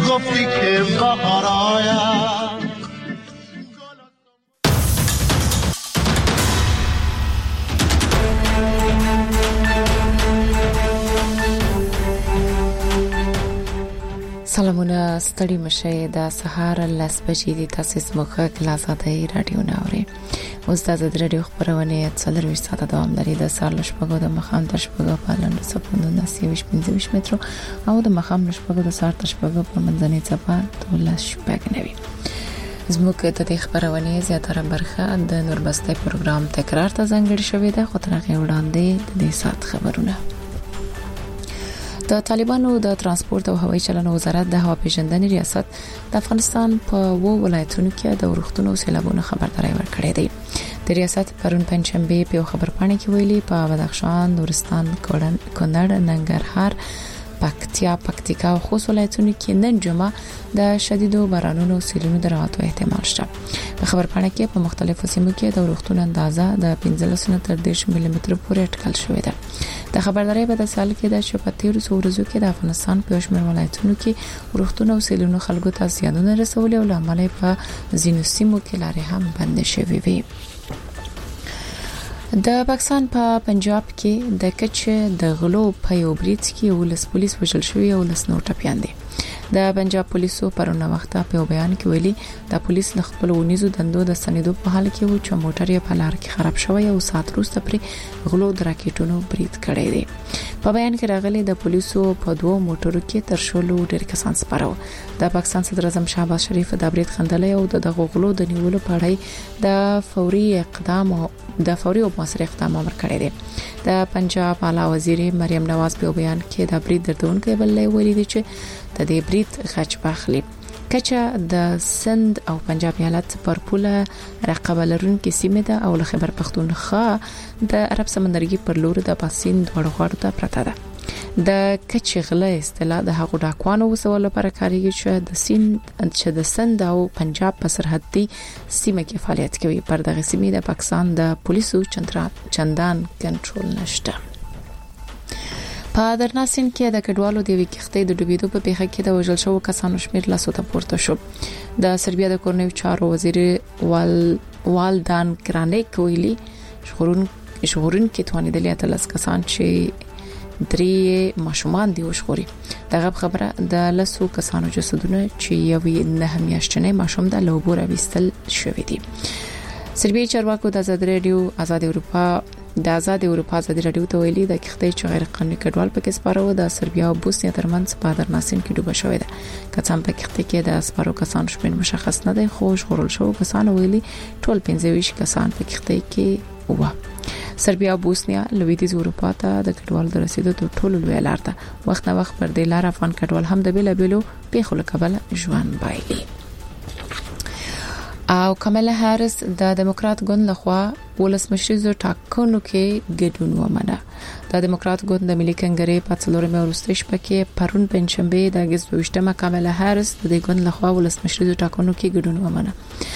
گفتی که بهار آید. سلامونه، ستړي مشه. د سهار لس بجې د تاسو مخه کلاساتې رادیو ناوړي. اوس د زړه رادیو خبرونه څلور ساعته دوام لري. د سهار لشپګو د مخام د شپګو په لاندې سپوندونه 25 متر او د مخام لشپګو د سهار شپګو په منځنۍ څپه 12 شپګ نوي. زموږ د خبرونه زیاتره برخه د نوربسته پروګرام تکرار ته ځانګړي شوې ده، خو ترغه وړاندې د سات خبرونه. د طالبانو د ترانسپورت او هوایي چلند وزارت د هوا پیژندنې ریاست د افغانستان په ولایتونو کې د ورښتونو سیلابونو خبرداري ورکړې ده. د ریاست پرون پنځشنبه په خبرپاڼه کې ویلي په بدخشان، نورستان، کونړ، ننګرهار، پکتیکا او خوست ولایتونو کې نن جمعه د شدیدو بارانونو سیلونو دراتو احتمال شته. په خبرپاڼه کې په مختلفو سیمو کې د ورښتونو اندازه د 15 تر 10 ملي متر پورې اټکل شوې ده. د خبرداري په سال کې د شپږ ورځو کې د افغانستان په شمېر ولایتونو کې ورښتونو او سیلونو خلکو ته زیانونه رسولي او لامل په ځینو سیمو کې لارې هم بند شوې وي. د پاکستان په پنجاب کې د کچ د غلو په یو بریټ کې ولس پولیس وژل شوی او لس نور ټپيان دي. د پنجاب پولیسو پرونه وخته په بیان کې ویلي د پولیس ل خپل ونیزو دندو د سندو په حال کې و چې موټر یې په لار کې خراب شوی او سات وروسته پر غلو د راکټونو بریټ کړی دی. په بیان کې راغلي د پولیسو په دوه موټرو کې تر شلو ډېر کسان سپارو. د پاکستان صدر اعظم شهباز شریف د بریټ خندلې او د غلو د نیولو په اړه د فوري او موثر اقدام امر کړی دی. د پنجاب اعلی وزیر مریم نواز په بیان کې د بریټ دردونکو بلې ویلي دي چې د دې بریټ خچ باخلي کچا د سند او پنجاب ایالت پر پوله رقابه لرونکي سیمه ده او خیبر پختونخوا د عرب سمندرګي پر لور د پاسین دوړ غوړ ته پرته ده. د کچ غله اصطلاح د هغو ډاکوانو وسول لپاره کاریږي چې د سند او پنجاب په سرحدي سیمه کې فعالیت کوي. پر دغه سیمه د پاکستان د پولیسو چندان کنټرول نشته. په درناسین کې د کډوالو د وکښتې د ډوبېدو په پیښه کې د وژل شوو کسانو شمېر لاسو ته پورته شو. د سربیا د کورنیو چارو وزیر والدان کرانیک ویلي شغورن کې توانیدلې اتلس کسان چې 3 ماشومان دی وشخوري. دغه خبره د لسو کسانو جسدونه چې یو نه میاشتنه ماشوم د لوبور وستل شوې دي. سربیا چارواکو د آزاد اروپا آزاد رادیو ته ویلي د کښتۍ چې غیر قانوني کډوال پکې سپارو د سربیا او بوسنیا ترمنځ په درناسین کې ډوبه شوې ده. کڅام په کښتۍ کې د سپارو کسانو شمېر مشخص نه دی، خو ژغورل شوو کسانو ویلي ټول 25 کسان په کښتۍ کې وو. سربیا او بوسنیا لویدیځ اروپا ته د کډوالو د رسیدو تر ټولو لوی لار ده. وخت نه وخت پر دې لار افغان کډوال هم د بیلابیلو پیښو له کبله ژوند بایلي. او کمالا هاریس د دیموکرات ګوند لخوا ولسمشریزو ټاکنو کې ګډون ومنه. د دیموکرات ګوند د ملي کنګرې په څلورمه ورستۍ شپه کې پرون پنځشنبه د اگست 28 کمالا هاریس د ګوند لخوا ولسمشریزو ټاکنو کې ګډون ومنه.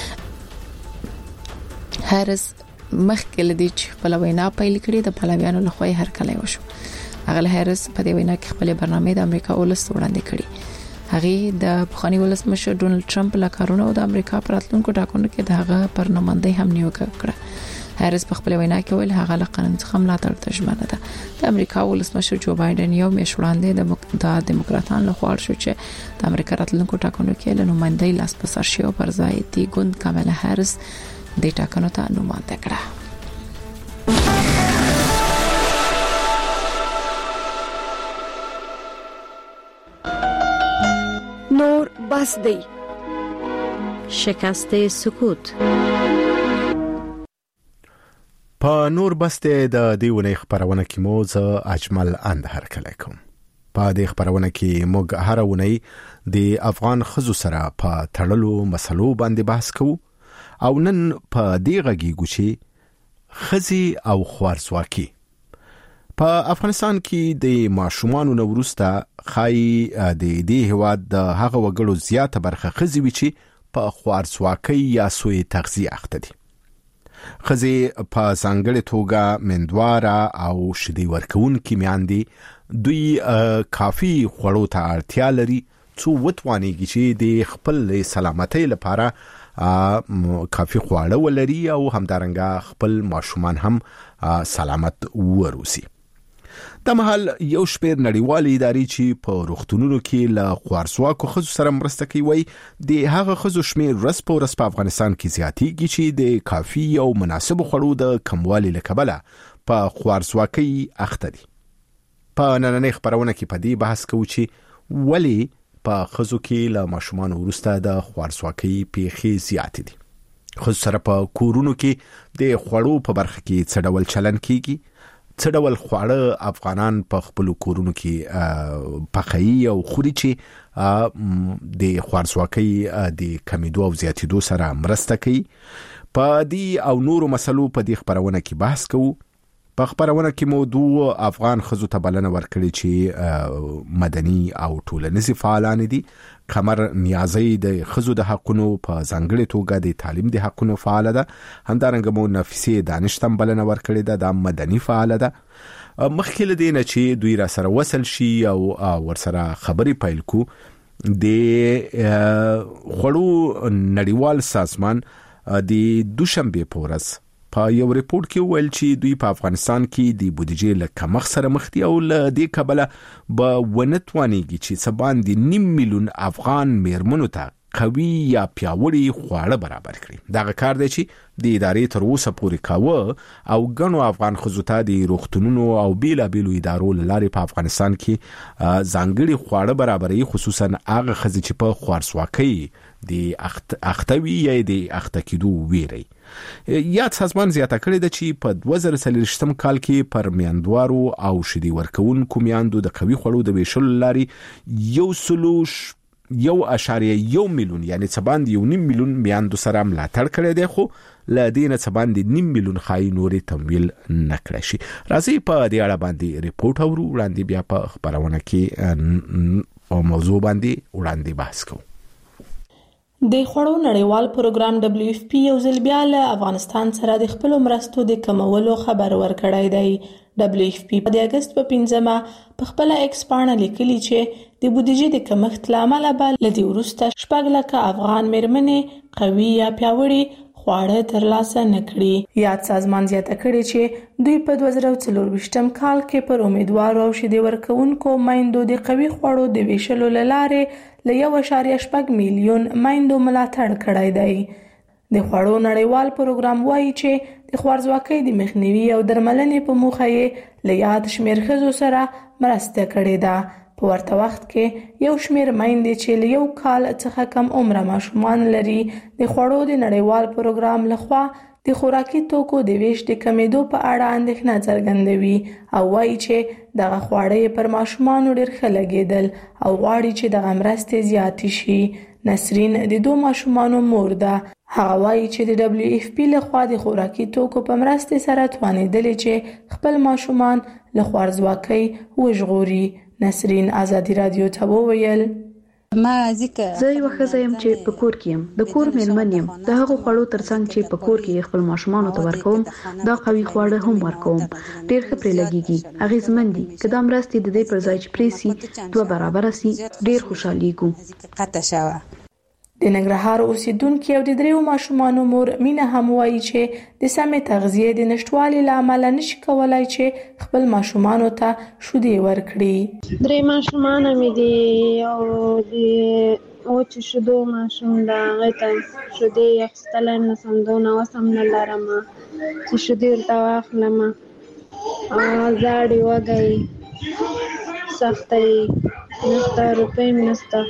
هاریس مخکې لدی چې خپل وینا پیل کړې د پلویانو لخوا هر کله وشو. هغه هاریس په دې وینا کې خپل برنامه د امریکا ولس وړاندې کړی. هغه د بخانی ولسمشر ډونلډ ټرمپ له کارونو د امریکا پر راتلونکو ټاکنو کې دغه پرنمایندګي هم نیوکه کړه. هاریس په خپل وینا کې ویل هغه له قانون څخه ملاتړ ته ژمنه ده. د امریکا ولسمشر جو بایدن یو میاشت وړاندې د دیموکراتانو له خوا شو چې د امریکا راتلونکو ټاکنو کې له نمائندګۍ لاس په سر شي او پر ځای دی ګوند کاملا هاریس د ټاکنو ته نمائنده کړه. نور بس دی شکست سکوت. په نور بس دی د دیونه خبرونه کې موز اجمل اند هر کله کوم. په دې خبرونه کې موږ هر ونی د افغان خزو سره په تړلو مسلو باندې بحث کوو او نن په دې غږیږو چې خزي او خوارزواکي په افغانستان کې د ماشومانو نورسته خای د دې هواد د هغه وګړو زیاته برخه خزي وی چې په خوارزواکي یا سوء تغذیه اخته دي. خزي په څنګه توګه مندواره او شدي ورکون کې میاندي دوی کافي خوړو ته اړتیا لري څو وتوانيږي چې د خپل سلامتۍ لپاره کافي خواړه ولري او همدارنګه خپل ماشومان هم سلامت وروسي. د مهال یو شپیر نړیوالې ادارې چې په روغتونونو کې له خوارسواکو ښځو سره مرسته کوي د هغه ښځو شمیر ورځ په ورځ په افغانستان کې زیاتېږي چې د کافي او مناسب خوړو د کموالي له کبله په خوارسواکۍ اخته دي. په نننۍ خبرونه کې په دې بحث کوو چې ولی په ښځو کې له ماشومان وروسته د خوارسواکۍ پیښې زیاتې دي. ښځو سره په کورونو کې د خوړو په برخه کې څه ډول چلن کیږي، څه ډول خواړه افغانان په خپل کورونو کې پخایي او خوري چې د خوارسواکۍ د کمیدو او زیاتېدو سره مرسته کوي. په دې او نورو مسلو په دې خبرونه کې بحث کوو. په خبرونه کې موضوع افغان ښځو ته بلنه ورکړي چې مدني او ټولنیزي فعالان دي. قمر نیازی د ښځو د حقونو په ځانګړي توګه د تعلیم د حقونو فعال ده. همدارنګه مو نفیسه دانش تم بلنه ورکړي ده، د مدني فعال ده. مخکې له دې نه چې دوی را سره وصل شي او ورسره خبرې پیل کو، د خوړو نړیوال سازمان د دوشنبه په ورځ په یو ریپورت کې ویل چې دوی په افغانستان کې د بودیجې له کمښت سره مخ دي او له دې کبله به ونتوانيږي چې سبان د 9 میلیون افغان میرمنو ته قوي یا پیاوړي خواړه برابر کړي. دا کار دی چې د ادارې تر اوسه پورې کاوه او ګڼو افغان ښځو ته د روغتونونو او بیلابیلو ادارو لارې په افغانستان کې ځانګړي خواړه برابري، خصوصا هغه ښځې چې په خوارسواکۍ د اختوي یا د اخته کېدو ویری. یاد سازمان زیاته کړې ده چې په 2023 کال کې پر میندوارو او شیدې ورکوونکو میندو د قوي خوړو د ویشلو لارې 1.1 میلیون یعنی څباند 1.5 میلیون میندو سره ملاتړ کړی دی، خو له دې نه څباند 9 میلیون خای نورې تمویل نکړی شي. راځي په دې اړه باندې ریپورت اورو، وړاندې بیا په خبرونه کې په موضوع باندې وړاندې بحث کوو. د خوړو نړیوال پروګرام WFP یو ځل بیا له افغانستان سره د خپل مرستو د کمولو خبر ورکړی دی. WFP په اگست په 15 په خپل ایکس پاڼه لیکلي چې د بودیجې د کمښت لامل به لدی ورسته 4 لک افغان میرمنې قوي یا پیاوړي خواړه ترلاسه نکړي. یاد سازمان زیاته کړي چې دوی په 2024 کال کې پر امیدوارو او شیدې ورکوونکو میندو د قوي خوړو د ویشلو لاره له 1.8 میلیون میندو ملاتړ کړی دی. د خوړو نړیوال پروګرام وایي چې د خوارزواکۍ د مخنیوي او درملنې په موخه یې له یاد شمیر ښځو سره مرسته کړې ده. په ورته وخت کې یو شمیر میندې چې له یو کال څخه کم عمره ماشومان لري د خوړو د نړیوال پروګرام لخوا د خوراکي توکو د ویش د کمیدو په اړه اندېښنه څرګندوي او وایي چې دغه خواړه پر ماشومان ډېر ښه لګېدل او غواړي چې دغه مرستې زیاتې شي. نسرین د 2 ماشومانو مور ده. هغه وایي چې د WFP لخوا د خوراکي توکو په مرستې سره توانېدلې چې خپل ماشومان له خوارزواکۍ وژغوري. نسرین ازادي رادیو ته وویل زه یو ښځه یم چې په کور کې یم، د کور میرمن یم. د هغو خوړو ترڅنګ چې په کور کې خپل ماشومانو ته ورکوم دا قوي خواړه هم ورکوم. ډېر ښه پرې لګیږي، اغیزمن دي. که دا مرستې د دې پر ځای چې پرې سي 2 برابر سي ډېر خوشحالېږو. د ننګرهار اوسیدونکو او د 3 ماشومانو مور مینه هم وایي چې د سمې تغذیې د نشټوالي لامل نشي کولای چې خپل ماشومانو ته شیدې ورکړي. 3 ماشومان مې دي او د او چې شیدو ماشوم دا غته شیدې اخستل نه سمدونه وسم نه لرم چې شیدې ورته واخلم زاړې وږی سختې نسته روپۍ نسته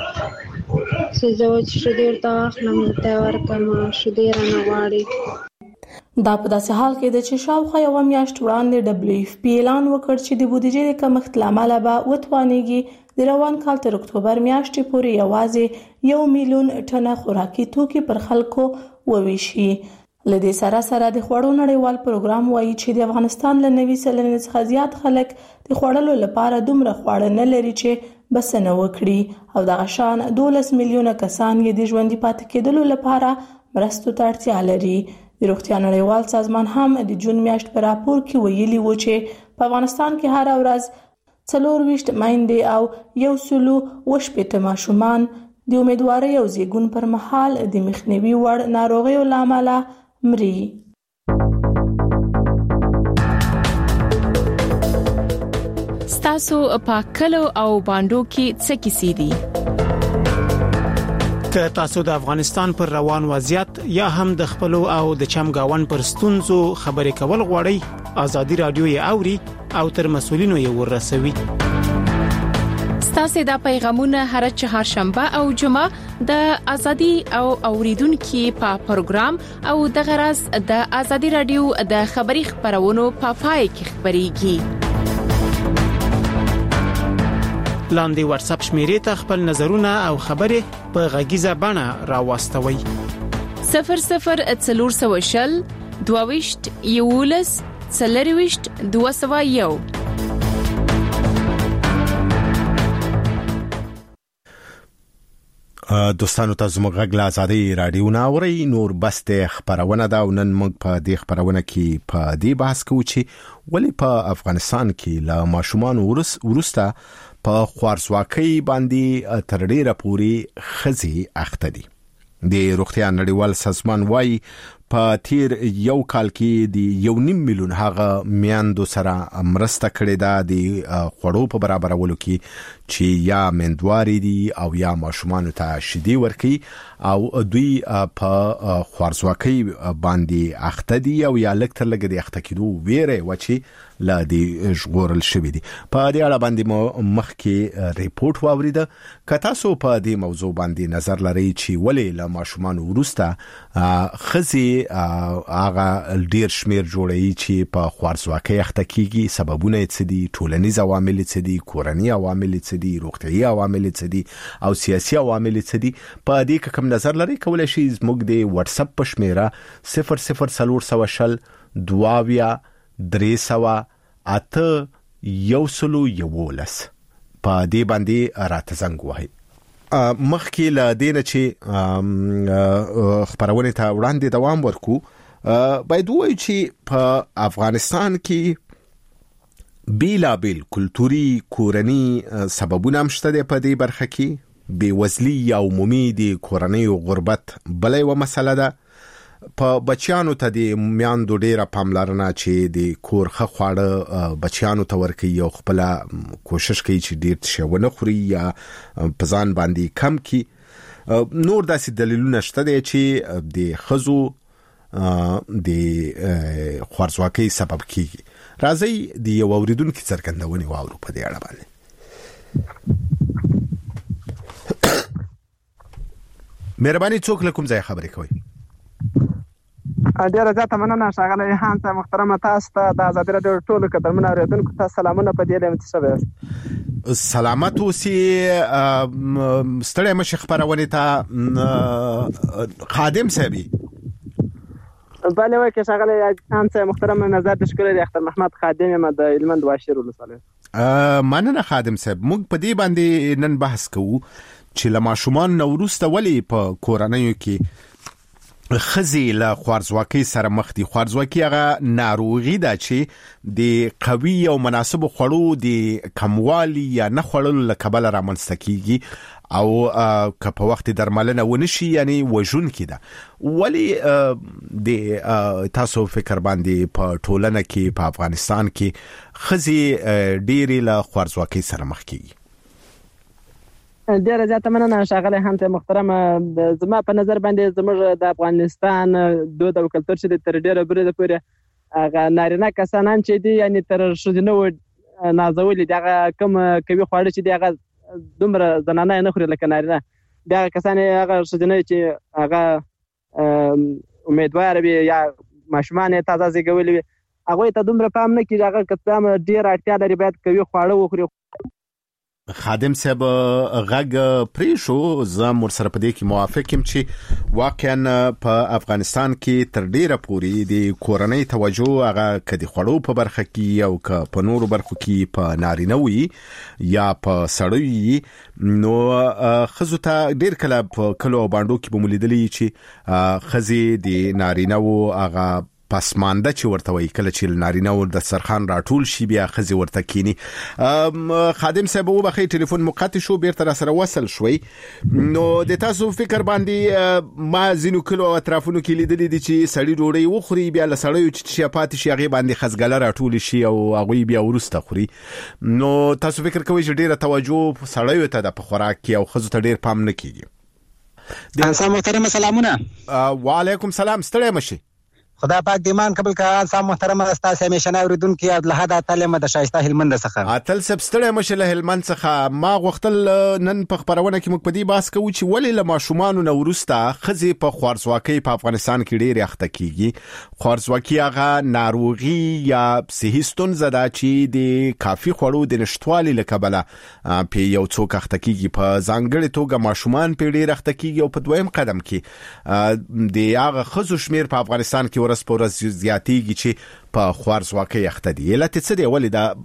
چې زه چې شیدې ورته واخلم ورته ورکړم شیدې رانه غواړي. دا په داسې حال کې ده چې شاوخوا یوه میاشت وړاندې WFP اعلان وکړ چې د بودیجې د کمښت له امله به وتوانېږي د روان کال تر اکتوبر میاشتې پورې یوازې 1 میلیون ټنه خوراکي توکي پر خلکو وویشي. له دې سره د خوړو نړیوال پروګرام وایي چې د افغانستان له 90 سلنې څخه زیات خلک د خوړلو لپاره دومره خواړه نه لري چې بسنه وکړي او دغه شان 12 میلیونه کسان یې د ژوندي پاتې کېدلو لپاره مرستو ته اړتیا لري. د روغتیا نړیوال سازمان هم د جون میاشت په راپور کې ویلي و چې په افغانستان کې هر ورځ 24 میندې او 180 ماشومان د امیدوارۍ او زیږون پر مهال د مخنیوي وړ ناروغیو له امله مري. ستاسو په کلو او باندو کې څه کیسې دي؟ که تاسو د افغانستان پر روان وضعیت یا هم د خپل او د چمګاون پر ستونزو خبرې کول غواړئ، ازادي رادیو یې اوري او تر مسؤلینو یې ورسوي. ستاسو د پیغامونه هر چهارشنبه او جمعه د ازادي او اوریدونکو په پروګرام او د غرض د ازادي رادیو د خبري خبرونو په پای کې خبريږي. لاندې واتس اپ شمیرې ته خپل نظرونه او خبرې په غږیزه بڼه راوستوي. 0040 22 یولس 40 201. دوستانو ته زموږ غږ له ازادي رادیو ناوري نور بسته خبرونه دا ونن موږ په دې خبرونه کې په دې بحث کوو چې ولې په افغانستان کې لا ماشومان ورسته په خوارزواکۍ باندې تر ډیره پوري خزي اخته دي. د روغتیا نړیوال سازمان وايي په تیر یو کال کې د 1.5 میلیون هغه میاندو سره مرسته کړې ده د خوړو په برابرولو کې چې یا مندواري دي او یا ماشومان ته شیدې ورکي او دوی په خوارزواکۍ باندې اخته دي او یا لکتر لګ د اخته کېدو ویره وچی لا دي ژغورل شوی دي. په دې اړه باندې مخکې ریپورت واوریده. که تاسو په دې موضوع باندې نظر لرئ چې ولې له ماشومان ورسته خزي هغه ډیر شمیر جوړي چې په خوارزواکۍ اخته کیږي، سببونه څه دي، ټولنیز عوامل څه دي، کورنی عوامل څه دي، روغتیايي عوامل څه دي او سیاسي عوامل څه دي، په دې کې کوم نظر لرئ کولای شئ زموږ د واتس اپ په شمیره 0040 22 308 111 په دې باندې راته زنګ وهئ. مخکې له دې نه چې خبرونه ته وړاندې دوام ورکو، باید وایو چې په افغانستان کې بیلابیل کلتوري کورنی سببونه هم شته په دې برخه کې. بیوزلی یا عمومي د کورنۍ غربت بلې و مسله ده. په بچیانو ته د میاندو ډیره پاملرنه چې د کور خواړه بچیانو ته ورکي او خپل کوشش کوي چې ډیر شونه خوري یا پزان باندې کم کی. نور داسې دلیلونه شته چې د خزو د خوارزواکۍ سبب کیږي. راځي د یو اوریدونکو څرګندونې واورو په دې اړه باندې. مهرباني څوک لکم ځای خبرې کوي. ډیره زیاته مننه ښاغلی هانس محترمه، تاسو ته د ازادي راډیو ټولو قدرمنو اوریدونکو ته سلامونه په دې لمه تشبه. سلامت اوسئ. ستړی مشه خبرونه ته خادم صاحب. بله وای که ښاغلی هانس محترمه، نظر د شکر اختر محمد خادم یم د هلمند واشیر ولسوالۍ. مننه خادم صاحب. موږ په دې باندې نن بحث کوو چې له ماشومان نو وروسته ولې په کورنیو کې خزي له خوارزواکۍ سره مخ دي. خوارزواکۍ هغه ناروغي ده چې د قوي او مناسب خوړو د کموالي یا نه خوړلو له کبله رامنځته کیږي او که په وخت درملنه ونشي یعنی وژون کیده. ولی د تاسو فکر باندې په ټولنه کې په افغانستان کې خزي ډېری له خوارزواکۍ سره مخ کیږي؟ ډیره زیاته مننه ښاغلی هانس محترمه. زما په نظر باندې زموږ د افغانستان دود او کلتور چې تر ډیره بریده پورې هغه نارینه کسانان چې دي یعنی تر ښځینه نازولي دي، هغه کوم کوي خواړه چې دي هغه دومره زنانه نه خوري لکه نارینه. بیا کسان هغه ښځینه چې هغه امیدوار وي یا ماشومان تازه زیږولي وي هغه ته دومره پام نه کیږي. هغه کسان ډیر اړتیا لري باید کوي خواړه وخوري. خادم صاحب غږ پریشو زم ورسره په دې کې موافق یم چې واقعا په افغانستان کې تر ډیره پوري د کورنۍ توجه هغه کدي خړو په برخه کې او ک په نورو برخو کې په نارینه وي یا په سړی نو خزو ته ډیر کله په کلو باندې کې بمولیدلی چې خزي د نارینه وو هغه پسمانده چې ورته وایي کله چې نارینه ور د سرخان راټول شي بیا خزي ورته کینی. خادم صاحب وبخې ټلیفون مقطع شو بیرته را سره وصل شوي. نو د تاسو فکر باندې ما زینو کلو اطرافونو کې لیدلې دي چې سړی ډوډۍ وخوري بیا له سړیو چې پاتې شي هغه باندې خزګله راټول شي او هغه بیا ورسته خوري. نو تاسو فکر کوئ چې ډیره توجه سړیو ته د خوراک کې او خزو ته ډیر پام نه کیږي؟ انسان محترم سلامونه. وعلیکم سلام. ستړی مشي. خدا پاک د ایمان قبول کړه. انسان محترم استاسه همیشه اوریدونکو یاد له حدا تعلیم د شایسته هلمند څخه اتل سبستړی مشه له هلمند څخه. ما غوښتل نن په خبرونه کې موږ په دې باس کوو چې ولې له ماشومان نو ورسته خزي په خوارزواکۍ په افغانستان کې ډېر اخته کیږي. خوارزواکي هغه ناروغي یا صحي ستونزه ده چې د کافي خوړو د نشټوالي له کبله په یو څوک اخته کیږي. په ځانګړي توګه ماشومان په ډېر اخته کیږي او په دویم قدم کې د هغه خزو شمیر په افغانستان کې پورس زیاتیږي چې په خوارزواکۍ اخته دي. علت څه دی؟ ولې دا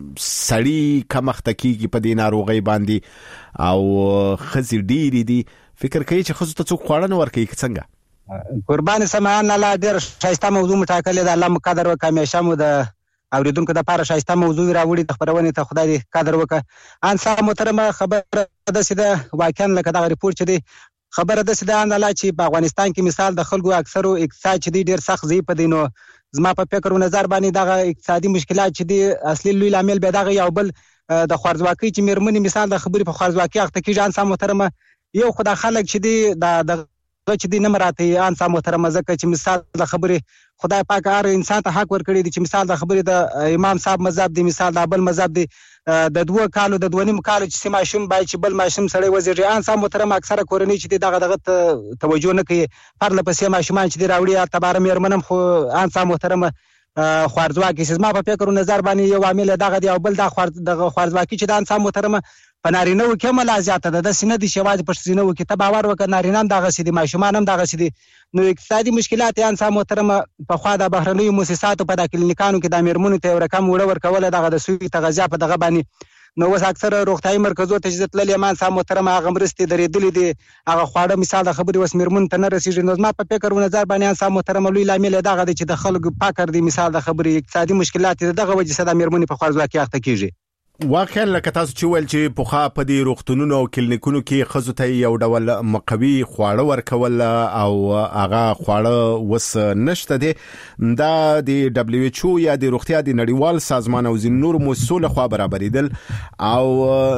سړی کم اخته کیږي په دې ناروغۍ باندې او خزي ډېری دي؟ فکر کوي چې خزو ته څوک خواړه نه ورکوي که څنګه؟ قربان سمعان الله ډېر شایسته موضوع مټاکلې ده. الله مو قدر وکړه. همیشه مو د اوریدونکو د پاره شایسته موضوع راوړي د خبرونه ته خدای دې قدر وکړه. انسان محترم خبره ده چې دا واقعا لکه دا ریپورت چې دی خبره ده چې دا انداله چې په افغانستان کې مثال د خلکو اکثرو اقتصاد چې دی ډیر سخت ضعیف دی. نو زما په فکر او نظر باندې دغه اقتصادي مشکلات چې دی اصلي لوی عامل به دغه یو بل د خوارزواکۍ چې میرمنې مثال د خبرې په خوارزواکۍ اخته کیږي. انسان محترم یو خدای خلک چې دی د چې دی نه مراته انسان محترم ځکه چې مثال د خبرې خدای پاک هر انسان ته حق ورکړي دي چې مثال د خبرې د امام صاحب مذهب دی مثال د بل مذهب دی د 2 کالو د 2.5 کالو چې ماشوم باید چې بل ماشوم سره وزیږي. انسان محترم اکثره کورنۍ چې دغه توجه نه کوي پرله پسې ماشومان چې راوړي تبار میرمنم خو انسان محترم خوارزواکي چې ما په فکر او نظر باندې یو عامل دغه دی او بل د خوارزواکي چې د انسان محترم په نارینه و کې ملا زیاته ده د سینې د شواز په سینې و کې ته باور وکړه نارینه هم دغه سي دي ماشومان هم دغه سي دي. نو اقتصادي مشکلات انسان محترم په خوا د بهرنیو مؤسساتو په د کلینیکانو کې د میرمنو ته رقم وړ ورکول دغه د سوي تغذیه په دغه باندې. نو وس اکثر روغتيایي مرکزو ته چې تللی انسان محترم هغه مرستې درېدلې دي هغه خواړه مثال د خبرې وس میرمن ته نه رسیږي. نو ما په فکر او نظر باندې انسان محترم لوی عامل دغه چې د خلکو پاکر دي مثال د خبرې اقتصادي مشکلات دغه وجه سره د میرمن په خوارزواکۍ اخته کیږي. واقعا لکه تاسو چې ویل چې پوخا په دې روغتونونو او کلینیکونو کې خزو ته یو ډول مقوي خواړه ورکول او هغه خواړه وس نشته دي. دا د دبليو ایچ او یا د روغتیا د نړیوال سازمان او ځینو نور مؤسسو له خوا برابرېدل او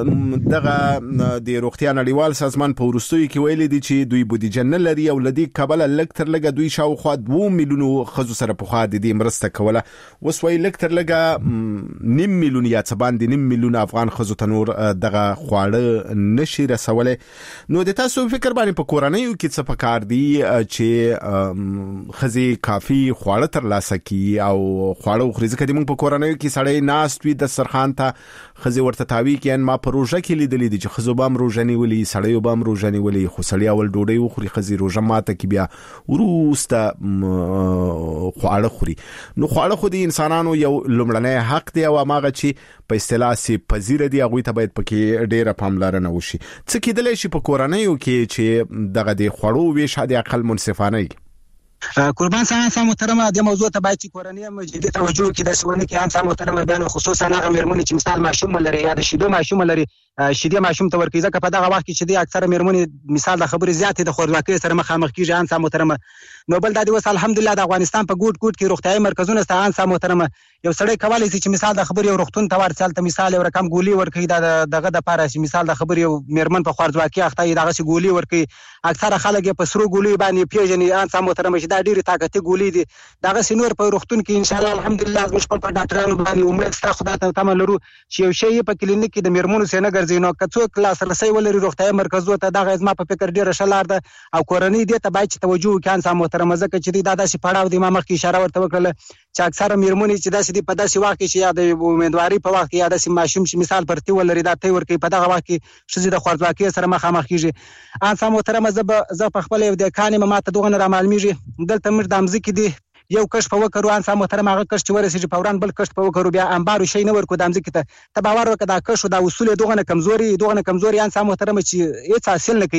دغه د روغتیا نړیوال سازمان په ورستوي کې ویلي دي چې دوی بودیجه نه لري او لدی کابل لکتر لګه دوی شاوخوا 2 میلیونو خزو سره په خوا د دې مرسته کوله. وس وی لکتر لګه 9 میلیون یا څه باندې میلیون افغان خزو ته نور دغه خواړه نشي رسوله. نو د تاسو فکر باندې په کورنیو کې څه پکار دي چې خزي کافي خواړه تر لاسه کی او خواړه خوري؟ ځکه د موږ په کورنیو کې سړی ناست وي د سرخان ته خزي ورته تاوي کې ما په روزه کې لیدلې دي چې خزو بام روزنی ولي سړی بام روزنی ولي خو سړی اول ډوډۍ وخوري خزي روزه ماته کې بیا ورسته خواړه خوري. نو خواړه خو د انسانانو یو لومړنی حق دی او هغه چې په اصطلاح سي پذیر دي هغه ته باید پکې ډیره پاملرنه وشي. څه کېدلی شي په کورنیو کې چې دغه د خوړو ویش د عقل منصفانه وي؟ قربان انسان محترم د موضوع ته باید چې کورنۍ مجدي توجه کې د سونه کې انسان محترم بیان خصوصا هغه میرمنې چې مثال ماشوم لري یا د شیدو ماشوم لري شیدې ماشوم ته ورکړي ځکه په دغه وخت کې چې د اکثره میرمنې مثال د خبرې زیاتې د خوراکي سره مخامخ کیږي انسان محترم. نو بل د دې الحمدلله د افغانستان په ګوټ ګوټ کې روغتيایي مرکزونه ست انسان محترم یو سړی کولای شي چې مثال د خبرې روغتون ته ورسال ته مثال یو رقم ګولي ورکړي دغه د پاره چې مثال د خبرې یو میرمن په خوارزواکۍ اخته دغه سي ګولي ورکړي. اکثره خلک په سرو ګولي باندې پیژني انسان محترم چې دا ډیره طاقتي ګولي دي دغه سينور په روغتون کې ان شاء الله الحمدلله موږ په ډاکټرانو باندې امید ستاسو خدای ته تمه لرو چې یو شی په کلینیک کې د میرمنو سره ګرځي. نو کڅو کلاس رسي ولري روغتيایي مرکزو ته دغه ازما په فکر ډیره شلار ده او کورنۍ دې ته باید توجه وکړي انسان محترم ځکه چې دا داسې پړاو دی ما مخکې اشاره ورته وکړه چې اکثره میرمنې چې داسې په داسې وخت کې چې یا د امیدواري په وخت کې یا داسې ماشوم چې مثال پرتی ولري دا ته ورکې په دغه وخت کې شزي د خوارزواکۍ سره مخامخ کیږي. انسان محترم زه په خپل یو د کانې ماته دغه نه را معلومیږي دلته مر د امزه کې دی یو کښ په وکړو انسان محترم هغه کښ چې ورسېږي فوران بل کښ په وکړو بیا انبارو شي نه ورکو د امزه کې ته باور وکړه دا کښ دا اصول دغه نه کمزوري انسان محترم چې هیڅ حاصل نه کوي.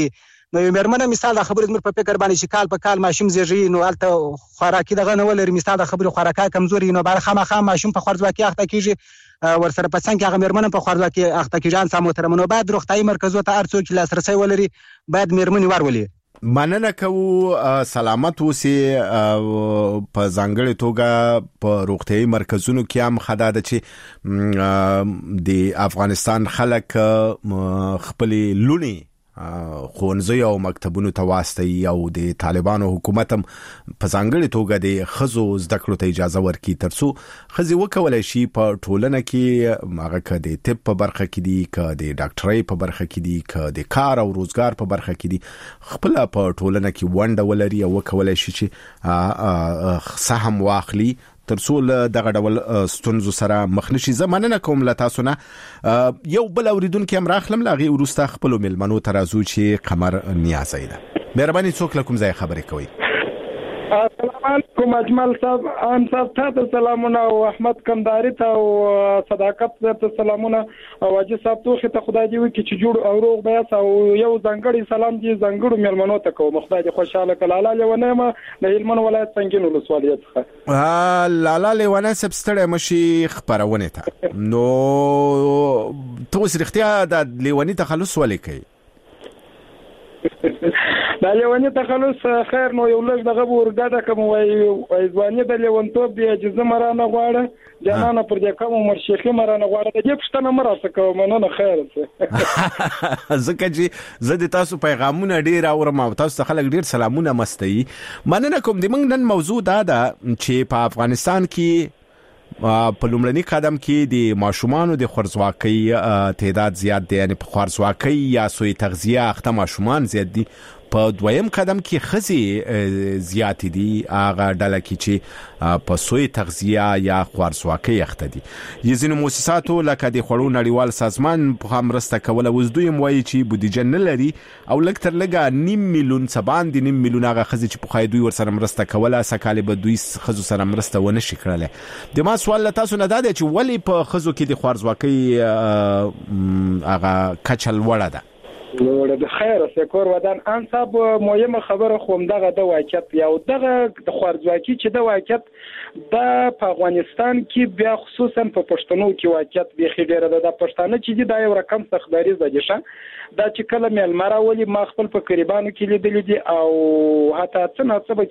نو مېرمنه مثال د خبرې زموږ په فکر باندې چې کال په کال ماشوم زیږي نو هلته خوراکي دغه نه ولري مثال د خبرې خوراکي کمزوري نو باید خامخا ماشوم په خوارځواکي اخته کیږي ورسره په څنګه هغه مېرمنه په خوارځواکي اخته کیږي ان سمو تر منو باید روغتيایي مرکزو ته هر څوک لاسرسي ولري باید مېرمنې ورولي مننه کوو سلامت اوسئ په ځانګړې توګه په روغتيایي مرکزونو کې هم خدای چې د افغانستان خلک خپل لونی خونځي او مکتبونو ته واسطي او د طالبانو حکومت هم په ځانګړې توګه د خزو زده کړو ته اجازه ورکړي ترڅو خزي وکولای شي په ټولنه کې هغه ک د طب په برخه کې دي ک د ډاکټرۍ په برخه کې دي ک د کار او روزګار په برخه کې دي خپل په ټولنه کې ونډه ولري او وکولای شي چې سهم واخلي ترڅو دغه ډول ستونزو سره مخ نشي. زمانه کوم له تاسو نه یو بل اوریدونکو هم راخلم لاغي ورسته خپل ملمنو ترازو چې قمر نیازي ده. مهرباني څوک لکم ځای خبرې کوي. السلام علیکم اجمل صاحب ان صاحب ته سلامونه او احمد کمداري ته او صداقت ته سلامونه او اجي صاحب ته خدای دې وکړي چې جوړ او روغ بیاس او یو ځنګړي سلام دې ځنګړو ملمنو ته کوم خدای دې خوشاله کړه. لاله لیونه د هلمند ولایت څنګه ولسوالۍ څخه لاله لیونه سبستړې مشي خبرونه ته نو توس رښتیا د لیونی تخلص ولیکي دا لیونی تخلص خیر نو یو لږ دغه ورګه کوم وای ځواني د لیونتوب دی اجازه مرانه غواړه جنانه پر دې کوم عمر شیخي مرانه غواړه د دې پښتنه مراسته کوم نه خیر څه زکه چې زه د تاسو پیغامونه ډیر اورم او تاسو خلک ډیر سلامونه مستي مننه کوم د موږ نن موضوع دا ده چې په افغانستان کې په لومړني قدم کې د ماشومان د خورځواکۍ تعداد زیات دی یعنی په خورځواکۍ یا سوی تغذیه اخته ماشومان زیات دي په دویم قدم کې خزي زیات دي هغه ډله کې چې په سوی تغذیه یا خورځواکۍ اخته دي یزینو مؤسساتو لکه د خړو نړیوال سازمان په همرسته کوله وزدویم وایي چې بودیجه نه لري او لکتر لګا 9 میلیون سبان دي 9 میلیون هغه خزي چې په خایدوی ورسره مرسته کوله سکاله به دوی خزو سره مرسته ونه شي کړله. د ما سوال تاسو نه ده چې ولی په خزو کې د خورځواکۍ هغه کچل وړه ده نو د خیر سکور ودان ان صاحب مهمه خبره خوم دغه د واقعیت یا دغه د خورځواکۍ چې د واقعیت د افغانستان کې بیا خصوصا په پښتنو کې واقعیت به خبره ده د پښتانه چې د یو رقم سخداري زده دا چې کله ملمره ولي ما خپل په قریبانو کې لیدل دي او حتی څنګه څه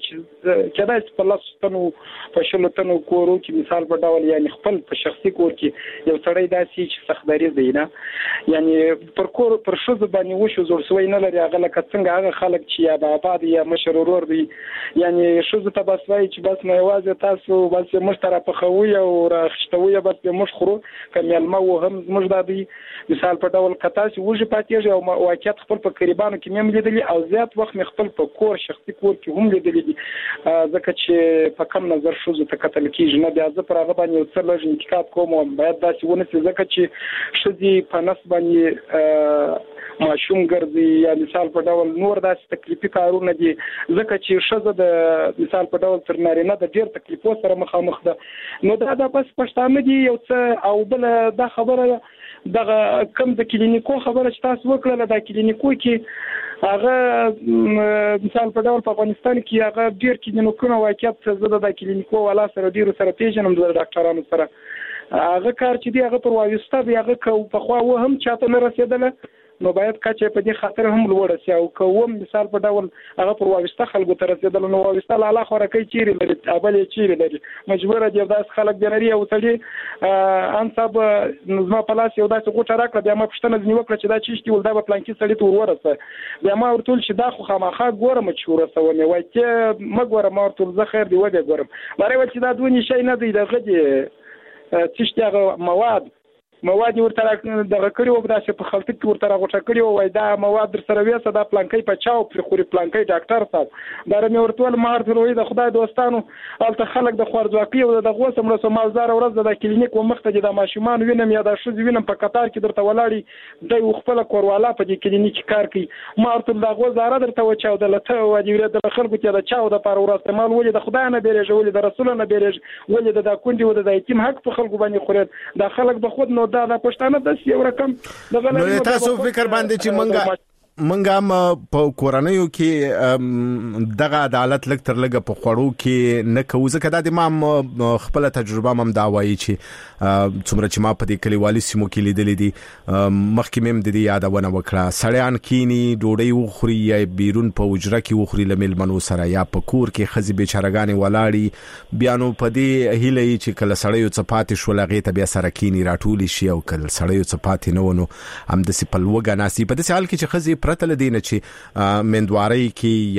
کېدای په لاسونو په شلوتنو کورو کې مثال په ډول یعنی خپل په شخصي کور کې یو سړی داسې چې سخداري زینه یعنی پر کور پر شوز باندې وشو زور سوی نه لري هغه لکه څنګه هغه خلک چې یا بابا دي یا مشر ورور دي یعنی شوز ته بس وای چې بس نه یوازې تاسو بس مشترک په خوي او راخښتوي بس مش خورو کملمه وهم مش دادي مثال په ډول کتاسي وجه پاتېږي او واقعیت خپل په قریبانو کې مې لیدلې او زیات وخت مې خپل په کور شخصي کور کې هم لیدلې دي ځکه چې په کم نظر شوز ته قتل کیږي نه بیا زه پر هغه باندې یو څه لږ انتقاد کوم باید داسې ونه سي ځکه چې شوزي په نس باندې ماشوم ګرځي یا مثال په ډول نور داسې تکلیفي کارونه دي ځکه چې شزه د مثال په ډول تر نارینه د ډیر تکلیفو سره مخامخ ده نو دا د بس پښتانه دي یو څه او بل دا خبره دغه کم د کلینیکو خبره چې تاسو وکړه د کلینیکو کې هغه مثال په ډول په افغانستان کې هغه ډیر کلینیکونه واقعیت زده د کلینیکو ولا سره ډیر سره پیژنم د ډاکټرانو سره هغه کار چې دی هغه پر واوسته دی هغه په خوا و هم چاته نه رسیدله نو باید کچې په دې خاطر هم لوړ شي او کوم مثال په ډول هغه پر واوسته خلکو ته رسیدل نو واوسته لاله خورکې چیرې لري ابل چیرې لري مجبور دي داس خلک جنري او سړي ان صاحب نظم په لاس یو داسې غوټه راکړه بیا ما پښتنه ځنی وکړه چې دا چیشتي ولدا په پلان کې سړی ته ورسه بیا ما ورتول چې دا خو خامخا ګورم چې ورسه ونه وای چې ما ګورم ورتول زه خیر دی وګه ګورم لاره و چې دا دونی شي نه دی دغه دي چیشتي هغه مواد ورته دغه کړي او داسې په خلطه کې ورته راغوټه کړي او وای دا مواد در سره وېسه دا پلانکې په چاو پر خوري پلانکې ډاکټر صاحب دا مې ورته مهار ته د خدای دوستانو الته خلک د خورځواکۍ او د غوسه مرسو مالزار ورځ د کلینیک و مخته د ماشومان وینم یا د شوز وینم په قطار کې درته ولاړی د خپل کوروالا په دې کلینیک کار کوي مهار ته د غوزاره درته وچاو د لته و دی د خلکو ته د چاو د پر ورځ مال ولې د خدای نه بیرېږي ولې د رسول نه بیرېږي ولې د کونډي و د یتیم حق په خلکو باندې خوري د خلک د خود نو دا پښتانه د یو رقم نو تاسو فکر باندې چې منګه په کورنیو کې دغه عدالت لک تر لګه په خړو کې نه کوي ځکه د ما خپل تجربه مم دا وایي چې څومره چې ما په دې کلیوالي سیمو کې لیدلې دي مخکې مم د دې یادونه وکړه سړیان کینی ډوډۍ وخوري یا بیرون په وجره کې وخوري لمل منو سره یا په کور کې خزي بیچارهګانی ولاړی بیانو په دې هیله چې کله سړیو صفات شولغه ته بیا سره کینی راټول شي او کله سړیو صفات نه ونو هم د سپل وګا ناسي په دې حال کې چې خزي پرتل دینه چې مندواري کې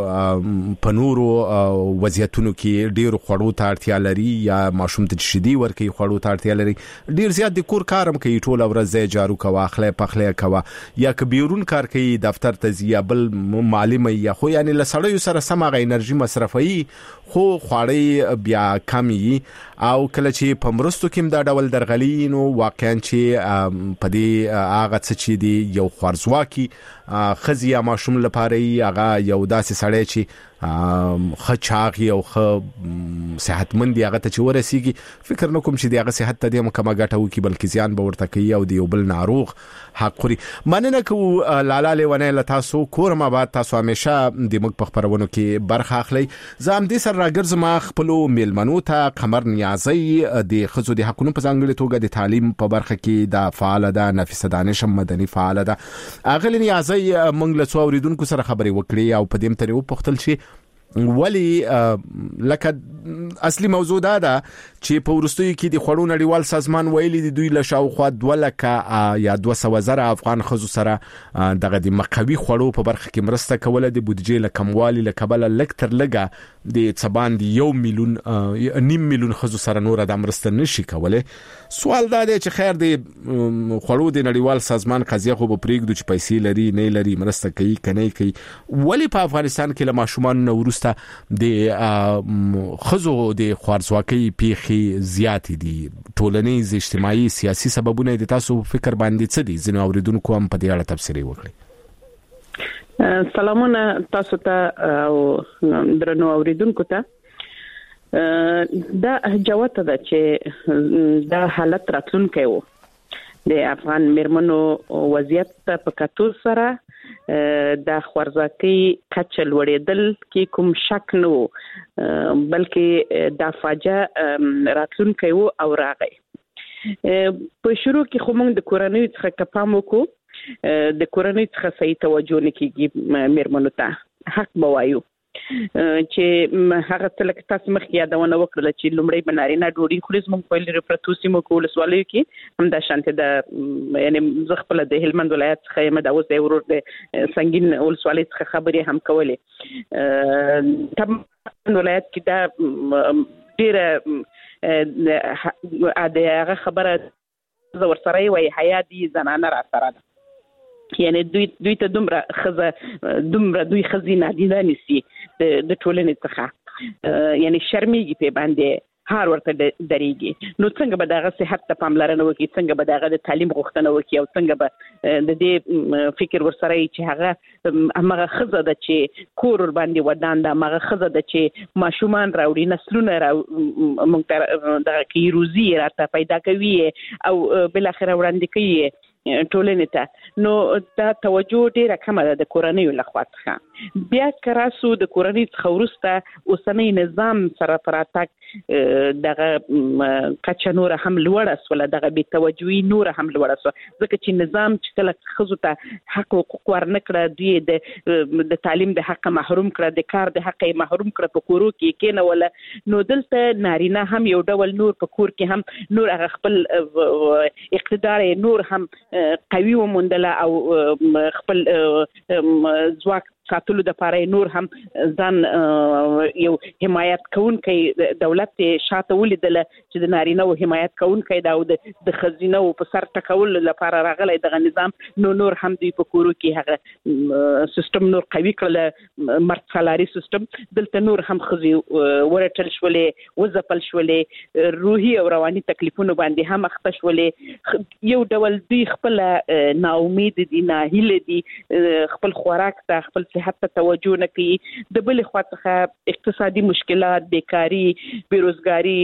یا پنورو وضعیتونو کې ډیر خړو ته اړتیا لري یا ماشوم ته شدي ورکي خړو ته اړتیا لري ډیر زیات د کور کارم کوي ټول ورځ جارو کوا اخله پخله کوا یا کبیرون کار کوي دفتر ته زی بل مالی مې یا خو یعنی لسړیو سره سمغه انرژي مصرفي خو خواړی بیا کمی او کله چې په مرستو کې دا ډول درغلي نو واقعا چې په دې هغه څه چې دی یو خرڅواکي خزي یا ماشوم لپاره هغه یو داسې سړی چې خچاغي او صحتمند هغه ته چې ورسیږي فکر نه کوم چې دی هغه صحت ته د مکمه ګټو کې بلکې زیان به ورته کوي او دی یو بل ناروغ حق خوري مننه کو لالا لیونه لتا سو کورما بعد تاسو همیشه د مګ په خبرونو کې برخه اخلي زم دې سره راګرځم خپل میلمنو ته قمر نیازي د خزو د حقونو په ځانګړي توګه د تعلیم په برخه کې د فعال ده نفیسه دانش مدني فعال ده اغلی نیازي موږ له څو اوریدونکو سره خبرې وکړې او په دې متریو پختل شي ولی لکه اصلي موضوع دا ده چې په ورستوي کې د خړو نړیوال سازمان ویلي د دوی له شاوخوا 2 لکه یا 200 زره افغان خزو سره دغه د مقوي خړو په برخه کې مرسته کوله د بودیجې له کموالي له کبل لکتر لګه د څبان د 1 میلیون نیم میلیون خزو سره نور د مرسته نشي کوله سوال دا دی چې خیر د خړو د نړیوال سازمان قضیه خو په پریږدو چې پیسې لري نه لري مرسته کوي کنه کوي ولی په افغانستان کې له ماشومان نورسته د خزو د خوارزواکۍ پیخي زیات دي ټولنیز اجتماعي سیاسي سببونه د تاسو فکر باندې څه دي زنه اوریدونکو هم په دې اړه تفسیر وکړي سلامونه تاسو ته او درنو اوریدونکو ته دا جوته ده چې دا حالت راتلونکی وو د افغان مرمنو وضعیت په کتو سره د خوارزواکۍ کچه لوړېدل کې کوم شک نه وو بلکې د فاجعه راتلونکی وو او راغی په شروع کې خو موږ د کورنۍ څخه کپام وکړو د کورنۍ څخه صحیح توجه نه کیږي مرمنو ته حق بوایو چې هغه تلک تاسو مخکې یادونه وکړه چې لومړی بنارینه ډوډۍ خوري موږ په لپراتوسی مو کول سوالو کې هم د شانته د یعنی زه خپل د هلمند ولایت څخه یم د اوس د ورور د سنگین ولسوالۍ څخه خبرې هم کولې تم ولایت کې دا ډیره د هغه خبره زور سره وي حیا دي زنانه را سره ده یعنی دوی ته دومره دوی خزینه دي نه نسی د ټولنې څخه یعنی شرمېږي په باندې هر ورته درېږي نو څنګه به دغه صحت ته پاملرنه وکړي څنګه به دغه د تعلیم غوښتنه وکړي او څنګه به د دې فکر ورسره چې هغه هغه خزه ده چې کور باندې ودان ده هغه خزه ده چې ماشومان راوړي نسلونه مونږ دغه کی روزي راته پیدا کوي او بل اخر وړاندې کوي ټولنې ته نو دا توجه ډیره کمه ده د کورنۍ لخوا څخه بیا کراسو د کورنۍ څخه ورسته اوسنۍ نظام سره پراتک دغه کچه نور هم لوړه سوله دغه بي توجهي نور هم لوړه سو ځکه چې نظام چې کله خزو ته حق حقوق ورنکړه دوی د تعلیم د حق محروم کړه د کار د حق محروم کړه په کورو کې کینه ولا نو دلته نارینه هم یو ډول نور په کور کې هم نور هغه خپل اقتدار نور هم قوي ومندله او خپل ځواک ساتلو د پاره نور هم ځان یو حمایت کوونکی دولت شاته ولیدله چې د نارینه او حمایت کوونکی دا د خزینه او په سر ټکول لپاره راغلی دغه نظام نور هم دی په کورو کې هغه سیستم نور قوي کړل مرد سالاري سیستم دلته نور هم خزي ورټل شولې وزپل شولې روحي او رواني تکلیفونه باندې هم اخته شولې یو ډول دی خپل نا امید دي نه هیله دي خپل خوراک ته خپل صحت ته توجه نه کوي، د بل خوا څخه اقتصادي مشکلات، بیکاری، بیروزګاری،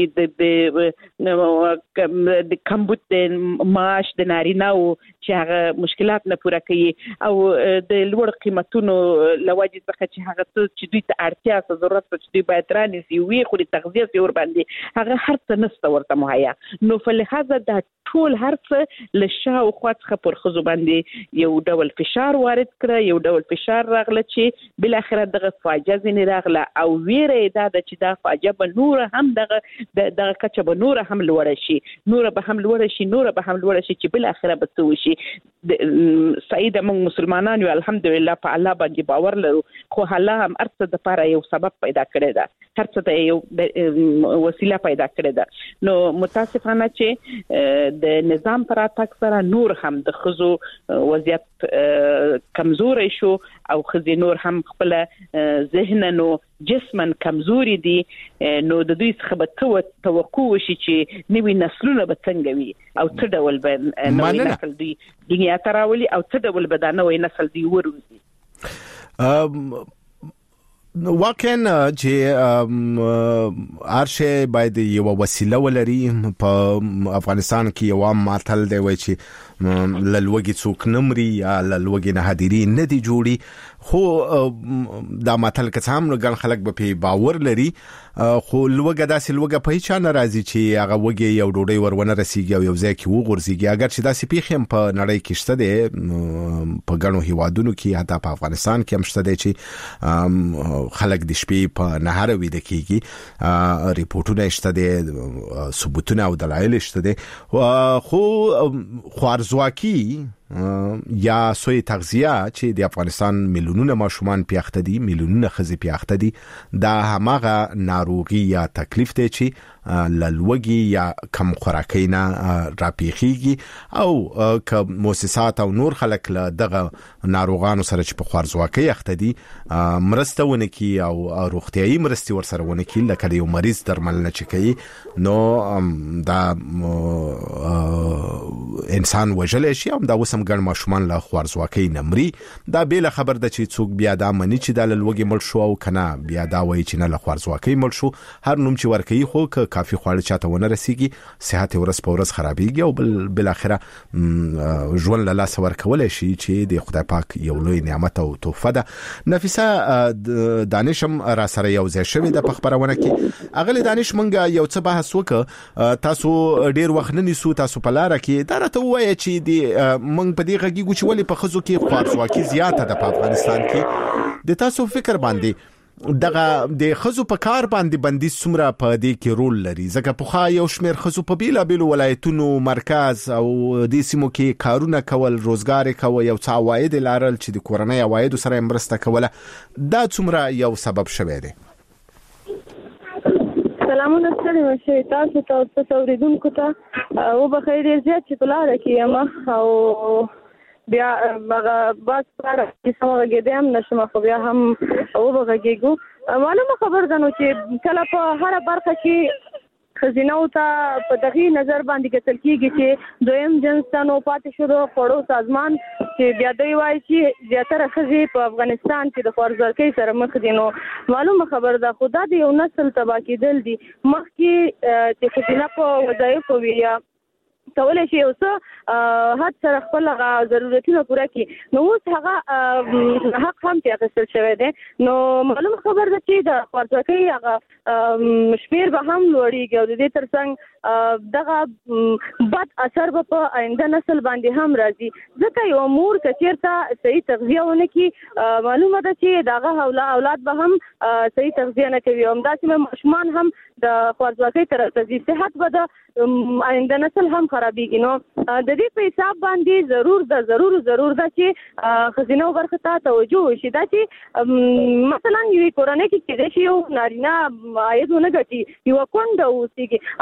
د کمبود د معاش د نارینه‌و چې هغه مشکلات نه پوره کوي او د لوړ قیمتونو لوجې څخه چې هغه چې دوی ته اړتیا څه ضرورت چې دوی باید رانیسي وي خو د تغذیه سي ور باندې هغه هر څه نشته ورته مهیا. نو فلهذا دا ټول هر څه له شاوخوا څخه پر ښځو باندې یو ډول فشار وارد کړه، یو ډول فشار راغله چې بل اخر دغه فاجعه ځنې راغله او ویره دا د چې دا فاجعه به نور هم دغه کچه به نور هم لوړ شي، نور به هم لوړ شي چې بل اخر به څه وشي. سعید موږ مسلمانان یو الحمدلله په الله باندې باور لرو، خو الله هم ارڅ د لپاره یو سبب پیدا کړی دا، هر څه ته یو وسیله پیدا کړی دا. نو متاسفانه چې د نظام پر اتاک سره نور هم د ښځو وضعیت کمزوري شو او ښځې نور هم خپل ذهنن او جسمن کمزوري دي. نو د دوی څخه به توقع وشي چې نوې نسلونه به څنګه وي او څه ډول به نوې نسل دوی دنیا ته راولي او څه ډول به دا نوې نسل دوی وروزي. واقعا چې ارشه باید یو وسیله ولري. په افغانستان کې یو عام ماتل دی وای چې للوګي څوک نمري یا للوګي نه حاضری نه دی جوړي، خو دا ماتل که هم ګڼ خلک به په باور لري، خو لوګه داسې لوګه په هیڅ نه راځي چې هغه وګي یو ډوډۍ ورونه رسیږي او یو ځای کې وغورځيږي. اگر چې داسې پیښې په نړۍ کې شته دي، په ګڼو هیوادونو کې، حتی په افغانستان کې هم شته دي چې خلک د شپې په نهار ویده کیږي، ریپورتونه شته دي، ثبوتونه او دلایل شته دي. خو خوارزواکی یا سوی تغذیه چې د افغانستان میلیونونه ماشومان پیاخته دي، میلیونونه ښځې پیاخته دي، دا هماغه ناروغي یا تکلیف دی چې للوګي یا کم خوراکۍ نه راپیخیږي او که مؤسسات او نور خلک له دغه ناروغانو سره چې په خوارزواکۍ اخته دي مرسته ونه کړي او روغتیايي مرستې ورسره ونه کړي، لکه د یو مریض درملنه چې کوي، نو دا انسان وژلی شي. هم دا اوس هم ګڼ ماشومان له خوارزواکۍ نه مري. دا بېله خبر ده چې څوک بیا دا مني چې دا له لوږې مړ شو او که نه بیا دا وایي چې نه له خوارزواکۍ مړ شو. هر نوم چې ورکوي خو که کافي خواړه چاته ونه رسیږي، صحت ورځ په ورځ خرابېږي او بالاخره ژوند له لاسه ورکولی شي چې د خدای پاک یو لوی نعمت او تحفه ده. نفیسه دانش هم را سره یو ځای شوې ده په خپرونه کې. اغلې دانش مونږ یو څه بحث وکړو، تاسو ډیر وخت نه نیسو، تاسو په لاره کې دا راته ووایه چې مونږ په دې غږیږو چې ولې په ښځو کې خوارزواکي زیاته ده په افغانستان کې. د تاسو فکر باندې دغه د ښځو په کار باندې بندیز څومره په دې کې رول لري؟ ځکه پخوا یو شمېر ښځو په بیلابیلو ولایتونو، مرکز او دې سیمو کې کارونه کول، روزګار کول، یو څه عواید لرل چې د کورنۍ عوایدو سره مرسته کوله. دا څومره یو سبب شوی دی؟ سلامونه ستړي مشه تاسو ته اوریدونکو ته او بخیر زیات چې په لاره کې یم او بیا هغه باز پر چې څنګه کېدم نشم خو بیا هم او بغږیږو. معلومه خبر ده نو چې کله په هر برخه کې خزینه او ته په دغه نظر باندې کتل کېږي چې دویم جنسانو پاتې شو د خوړو سازمان چې بیا دوی وایي چې زیاتره ښځې په افغانستان کې د خوارزواکۍ سره مخ دي. نو معلومه خبر ده خو دا د یو نسل تباه کېدل دي. مخکې چې خزینه په وظایفو وي یا کولای شي یو څه حد سره خپل ضرورتونه پوره کړي، نو اوس هغه حق هم ترې اخیستل شوی دی. نو معلومه خبر ده چې د خوارزواکۍ هغه شمېر به هم لوړېږي او د دې ترڅنګ دغه بد اثر به په آینده نسل باندې هم راځي. ځکه یو مور که چېرته صحیح تغذیه ونه کړي، معلومه ده چې د هغه اولاد به هم صحیح تغذیه نه کوي او همداسې ماشومان هم د خوارزواکۍ طرف ته ځي، صحت به د آینده نسل هم خرابېږي. نو د دې په حساب باندې ضرور ده چې ښځینه برخه ته توجه وشي. دا چې مثلا یوې کورنۍ کې کېدای شي یو نارینه عاید ونه ګټي، یوه کونډه اوسېږي، آیا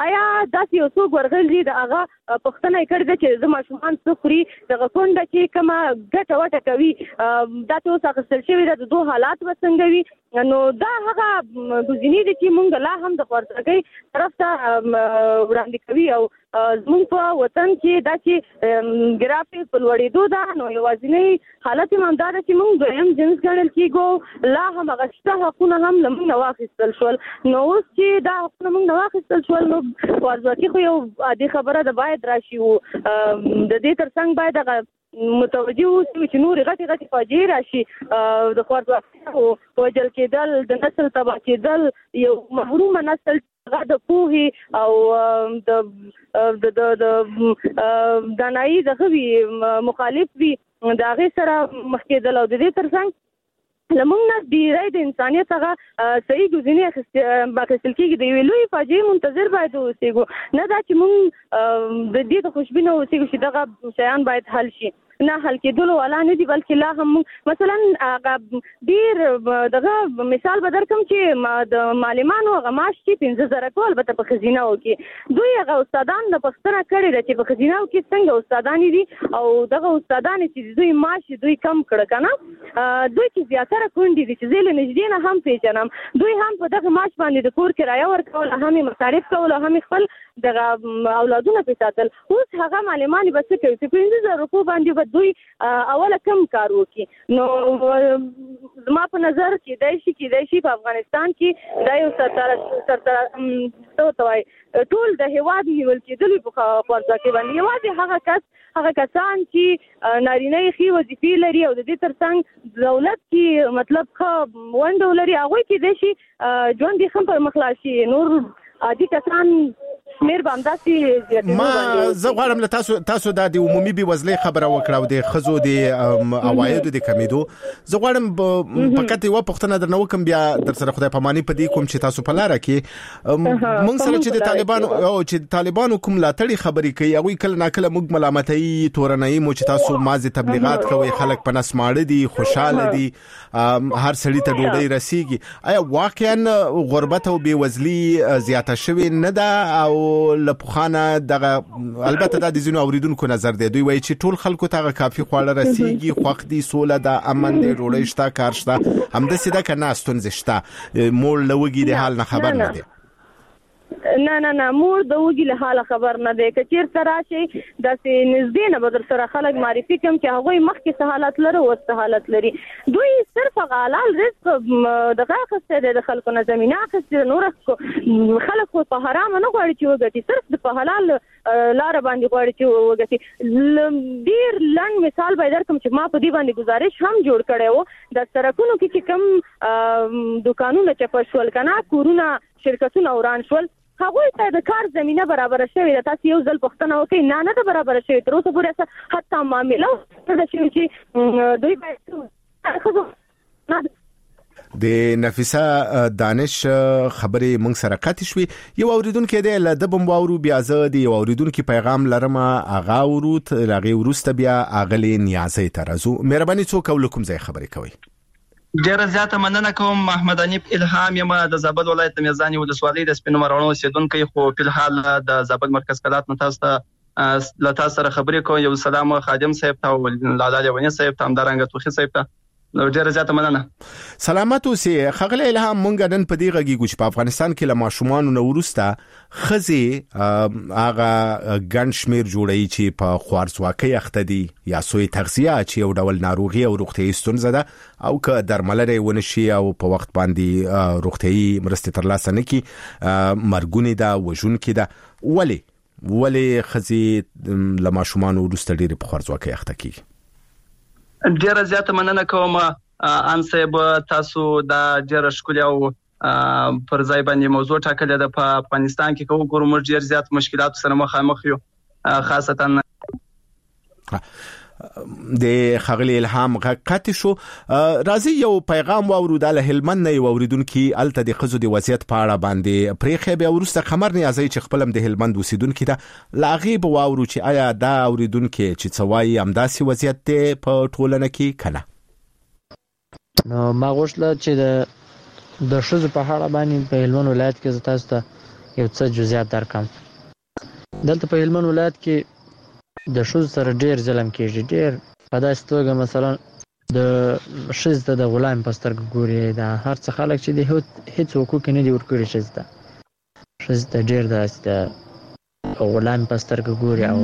داسې یو څوک ورغلی د هغه پښتنه کړی چې د ماشومان سخري د غونډه چې کومه ګټه وټه کوي دا ته اوس اخیستل شوی د دوه حالات وسنګوي نو دا هغه ګزینې دي چې مونږ لا هم د خورځګۍ طرف ته وړاندې کوي او زموږ په وطن کې دا چې ګرافي په لوړېدو ده نو یوازینی حالت هم دا ده چې مونږ دویم جنس ګڼل کېږو لا هم هغه شته حقونه هم له موږ نه واخیستل شول نو اوس چې دا حقونه موږ نه واخیستل شول نو خورځواکي خو یو عادي خبره ده باید راشي د دې ترڅنګ باید هغه متوجه اوسو چې نور غټي فاجعه راشي د خورځواکۍ وجل کېدل د نسل تباه کېدل یو محروم نسل د پوهې او د دانایي دغه مخالف وي د هغې سره مخ کېدل او د دې ترڅنګ لمونږ نه ډیری د انسانیت هغه صحیح ګزینې اخیستل کېږي د یوې لویې فاجعې منتظر باید اوسېږو نه دا چې مونږ د دې د خوشبینه اوسېږو چې دغه شیان باید حل شي نه حل کېدلو والا نه دي بلکې لا هم مثلا ډېر دغه مثال به درکم چې د معلمانو هغه معاش چې 15,000 کو البته په خزینهو کې دوی هغه استادان د پښتنه کړي ده چې په خزینهو کې څنګه استادان دي او دغه استادان چې دوی معاش دوی کم کړ کنه دوی چې زیاتره کونډي دي چې زله نږدې نه هم پیژنم دوی هم په دغه معاش باندې د کور کرایه ورکول هم مصارف کول هم خپل دغه اولادونه په ساتل اوس هغه معلمان به څه کوي 15,000 کو باندې دوی اوله کم کار وکي نو زما په نظر کېدای شي په افغانستان کې دا یو سرتوای ټول د هیواد نیول کېدل په خورځواکۍ باندې یوازې هغه کسان چې نارینه ښې وظیفې لري او د دې ترڅنګ دولت کې مطلب ښه ونډه لري هغوی کېدای شي ژوند یې ښه پر مخ لاړ شي نور عادي کسان شمیر به همداسې ما زه غواړم له تاسو دا د عمومي بېوزلۍ خبره وکړه او د ښځو د عوایدو د کمیدو زه غواړم فقط یوه پوښتنه درنه وکړم بیا در سره خدای پاماني په دې کوم چې تاسو په لاره کې موږ سره چې د طالبانو کوم ملاتړي خبرې کوي هغوی کله ناکله موږ ملامتوي تورنوي مو چې تاسو مازې تبلیغات کوئ خلک په نس ماړه دي خوشحاله دي هر سړي ته ډوډۍ رسیږي آیا واقعا غربت او بېوزلي زیاته شوې نه ده او لپخانه دغه البته د ځینو اوریدونکو نظر دی دوی وایي چې ټول خلکو ته کافي خواړه رسیږي خوښ دي سوله ده امن دی ډوډۍ شته کار شته همداسې ده که نه ستونزې شته مور له وږي د حال نه خبر نه دی نه مور د وږي له حاله خبر نه دی که چېرته راشي داسې نږدې نه به در سره خلک معرفي کړم چې هغوی مخکې څه حالت لري اوس څه حالت لري دوی صرف هغه حلال رزق دغه اخیستی دی د خلکو نه زمینه اخیستې ده نور خلک خو په حرامه نه غواړي چې وګټي صرف د په حلال لاره باندې غواړي چې وګټي ډېر لنډ مثال به درکړم چې ما په دې باندې ګزارش هم جوړ کړی و د سړکونو کې چې کوم دوکانونه چپه شول که نه کورونه شرکتونه وران شول هغوی ته د کار زمینه برابر شوې ده تاسو یو ځل پوښتنه وکړئ نه ده برابر شوې تر اوسه پورې حتی معامله ده چې دوی باید د نفیسه دانش خبرې موږ سره قطع شوې یو اوریدونکو دی له د بم واورو بیا زه د یو اوریدونکو پیغام لرم اغا وروت لغه ورسته بیا اغلی نیازي ترازو مهرباني څوک ولکم ځای خبرې کوي ډیره زیاته مننه کوم محمد انیف الهام یم د زابل ولایت د میزانی ولسوالۍ د سپینو مرغانو اوسیدونکی خو په الحال د زابل مرکز کلات نه تاسو سره خبرې کوم یو سلام خادم صاحب ته او لاله لیونی صاحب ته همدارنګه توخي صاحب ته ډیره زیاته مننه سلامات اوسې خغله الهام مونږ نن په دې غږیږو چې په افغانستان کې له ماشومان نو ورسته خزي هغه ګڼ شمیر جوړي چې په خوارځواکۍ اخته دي یا سوی تغذیه چې یو ډول ناروغي او روغتيایي ستونزه ده او که درملنه ونشي او په وخت باندې روغتيایي مرستې ترلاسه نکي مرګونی ده وژونکي ده ولی خزي له ماشومان ورسته ډېر په خوارځواکۍ اخته کیږي ډیره زیاته مننه کوم ان صاحب تاسو دا ډیره ښکلې او پر ځای باندې موضوع ټاکلې ده په افغانستان کې کوم ګورم ډیر زیات مشکلات سره مخامخ یو خاصتا د خغلی الهام قطع شو راځي یو پیغام واورو د هلمند نه اوریدونکو الته د خزو د وضعیت په اړه باندې پرېخه به ورسته خمر نیازي چې خپلم د هلمند اوسیدونکو ته لاغي به واورو چې آیا دا اوریدونکو چې څوای امداسي وضعیت ته په ټولنه کې کنه نو ما غوښتل چې د شذ په اړه باندې په هلمند ولایت کې تاسو ته یو څه جزئیات درکم دلته په هلمند ولایت کې د ښځو سره ډېر ظلم کېږي، ډېر په داسې توګه مثلا د ښځې ته د غلام په سترګه ګوري، دا هر څه خلک چې دي هېڅ حقوق نه دي ورکړي ښځې ته ډېر داسې د غلام په سترګه ګوري او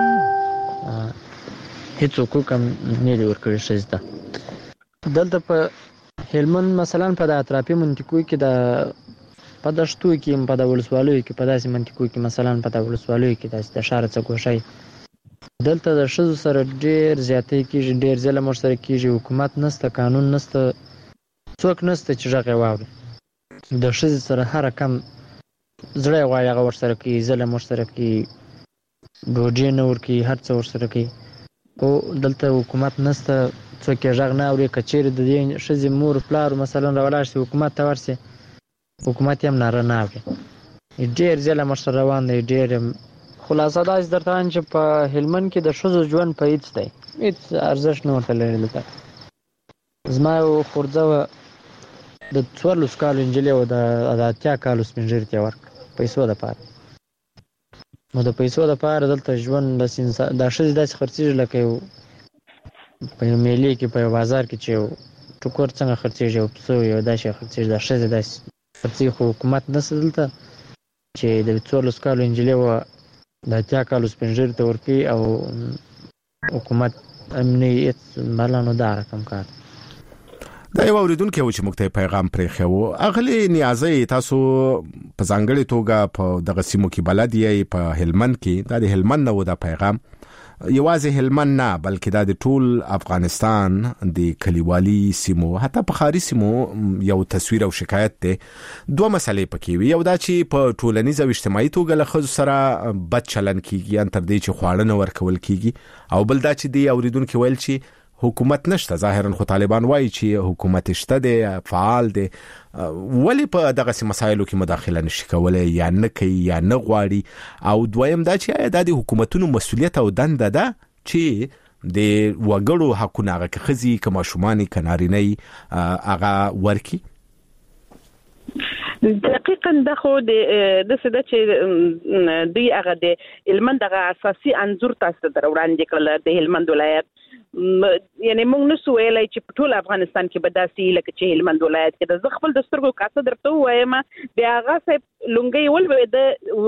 هېڅ حقوق هم نه دي ورکړي ښځې ته. دلته په هلمند مثلا په د اطرافي منطقو کې په دشتو کې په د ولسوالیو کې په داسې منطقو کې مثلا په د ولسوالیو کې داسې د ښار څخه ګوښی دلته د ښځو سره ډېر زیاتې کېږي، ډېر ظلم ورسره کېږي. حکومت نشته، قانون نشته، څوک نشته چې غږ یې واوري. د ښځې سره هر کم زړه یې غواړي هغه ورسره کوي، ظلم ورسره کوي، ډوډۍ نه ورکوي، هر څه ورسره کوي. خو دلته حکومت نشته، څوک یې غږ نه اوري. که چېرې د دې ښځې مور پلار مثلا راولاړ شي حکومت ته ورسي، حکومت یې هم ناره نه اوري. ډېر ظلم ورسره روان دی. ډېر خلاصه داسې درته وایم چې په هلمند کې د ښځو ژوند په هېڅ دی، هېڅ ارزښت نه ورته لري. دلته زما یو خورځه وه د 14 کالو نجلۍ وه، د 80 کالو سپین ږیري ته یې ورکړه پیسو دپاره. نو د پیسو دپاره دلته ژوند دا ښځې داسې خرڅېږي لکه یو په یو میلې کې په یو بازار کې چې یو ټوکر څنګه خرڅېږي، یو پسه یو داسې خرڅېږي. دا ښځې داسې خرڅېږي. خو حکومت نشته دلته چې د 14 کالو نجلۍ وه د 80 کالو سپین ږیري ته ورکوي او حکومت امني هېڅ بله نو دا رقم کار. دا یو اوریدونکو چې موږ ته پیغام پرېښی و. اغلې نیازۍ تاسو په ځانګړې توګه په دغه سیمو کې بلد یې په هلمند کې، دا د هلمند نه و دا پیغام، یوازې هلمند نه بلکې دا د ټول افغانستان د کلیوالي سیمو حتی په ښاري سیمو یو تصویر او شکایت دی. دوه مسلې پکې وي، یو دا چې په ټولنیز او اجتماعي توګه له ښځو سره بد چلن کیږي، ان تر دې چې خواړه نه ورکول کیږي، او بل دا چې دی اوریدونکو ویل چې حکومت نشته. ظاهرا خو طالبان وایي چې حکومت شته دی، فعال دی، ولی په دغه مسایلو کې مداخله نشي کولای یا نه کوي یا نه غواړي. او دویم دا چې آیا د حکومتونو مسؤلیت او دنده ده چې د وګړو حقونه هغه ښځې که ماشومان که نارینه هغه ورکي. دقیقاً دا خو د څه چې دوی هغه د هلمند دغه اساسي انځور تاسو ته وړاندې کړل د هلمند ولایت. یعنی موږ نشو ویلای چې په ټول افغانستان کې به داسې لکه چې هلمند ولایت کې د خپل د سترګو کاسه درته وایم د هغه صاحب لونګي ولوي د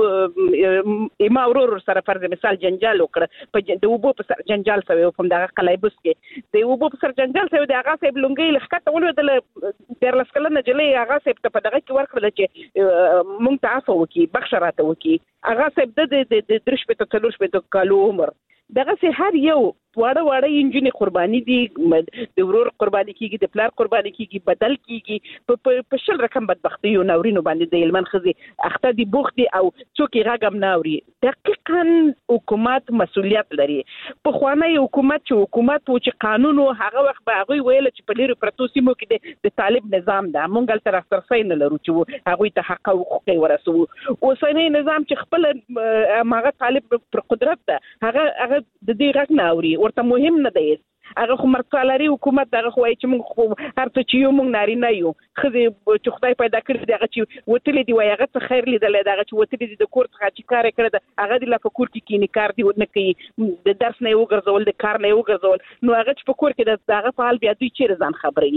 ما ورور سره فرض مثال جنجال وکړ په د وبو په سر جنجال سوي په دغه قلایبس کې د وبو په سر جنجال سوي د هغه صاحب لونګي لخته ولوي د لسکلنه جلې هغه صاحب ته په دغه کې ورکړل چې مونږ ته عفو وکي بخښراته وکي. هغه صاحب د درش په تلوش په کالو عمر دغه سه هر یو واړه انجینی قرباني دي، د ورور قرباني کیږي، د پلار قرباني کیږي، بدل کیږي په شل رقم بدبختی او نورینو باندې د هلمند خزي اخته دي بوختي او څوک غږم ناوري. دقیقاً حکومت مسؤلیت لري. په خوانه حکومت چې قانون او هغه وخت به هغه ویل چې په لري پرتو سیمو کې د طالب نظام ده، مونږ تر اخترسای نه لرو چې هغه ته حق او حقوق ورسو. اوسنۍ نظام چې خپل ماغه طالب پر قدرت ده هغه د دې غږ ناوري ورته مهم نه دی. هغه خو مرکزالري حکومت دغه خو چې موږ هر څه چې یو موږ نارینه یو خزي چې خدای پیدا کړی دغه چې وتلې دی وای هغه څه خیر لیدل دغه چې وتلې دی د کور څخه چې کار کړی هغه د لفکور کې کینی کار دی نه کوي، د درس نه وګرځول، د کار نه وګرځول، نو هغه چې په کور کې دغه فعال بیا دوی چیرې ځان خبري.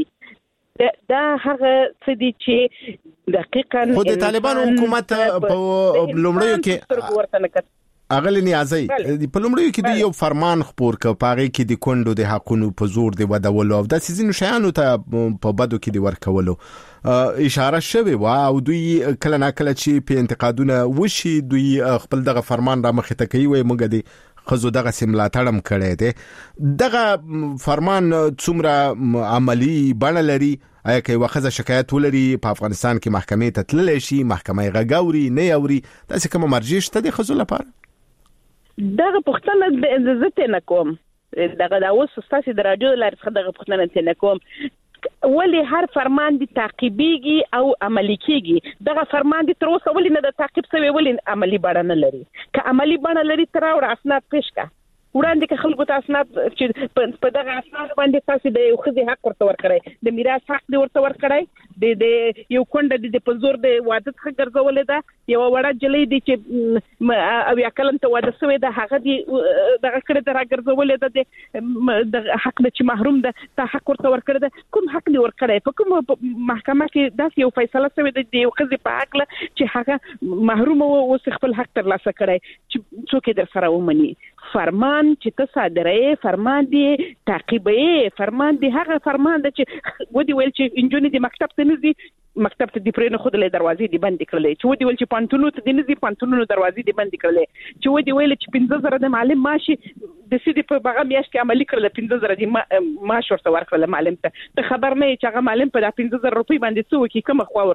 دا هغه څه دي چې دقیقاً خو د طالبان حکومت په لومړیو کې اغلی نیازی په لومړیو کې د یو فرمان خپور ک پاره کې د کندو د حقونو په زور دی ودولو او د سيزینو شیانو ته په بدو کې دی ورکولو اشاره شوی و او دوی کله نا کله چې په انتقادونه وشي دوی خپل دغه فرمان را مخ ته کوي وي موږ دی خزو دغه سیملا تړم کړي دي. دغه فرمان څومره عملی بڼه لري؟ آیا که وخزه شکایت ولري په افغانستان کې محکمې ته تللی شي، محکمه غاوري نه اوري، داسې کوم مرجع شته د خزو لپاره؟ دغه پښتنه د زته نه کوم دغه د اوس ستاسو د رادیو لارې څخه دغه پښتنه نه کوم ولی هر فرمان دي تعقیبيږي او عملی کیږي. دغه فرمان دي تر اوسه ولی نه د تعقیب سوی ولی عملی بڼه نه لري. که عملی بڼه لري تر اور اسناد پیش کا وړاندې کې خلکو ته اسناد چې په دغه اسناد باندې تاسو د یو خزي حق ورته ورکړی د میراث حق دی ورته ورکړی د یو کونډه د پزور د واده څخه ګرځولې ده یو وړه جلې دي چې او یا کلم ته واده شوی ده هغه دی دغه کړه د راګرځولې ده د حق د چې محروم ده تا حق ورته ورکړی ده کوم حق دی ورکړی په کوم محکمه کې داسې یو فیصله شوی ده د یو خزي په حق چې هغه محروم او خپل حق ترلاسه کړی چې څوک در سره ومني فرمان چې ته صادرې فرمان دی تعقیبې فرمان دی هغه فرمان دی چې ودی ویل چې انجونی دی مکتب ته نزي مکتب ته دی پرې خود له دروازې دی بند کړلې چې ودی ویل چې پانتونو ته دی نزي پانتونو دروازې دی بند کړلې چې ودی ویل چې 15000 د معلم ماشي د سیدی په بغه میاشت کې عملی کړل 15000 دی معاش ورته ورکړل معلم ته خبر نه چې هغه معلم په 15000 روپۍ باندې څو کې کوم خو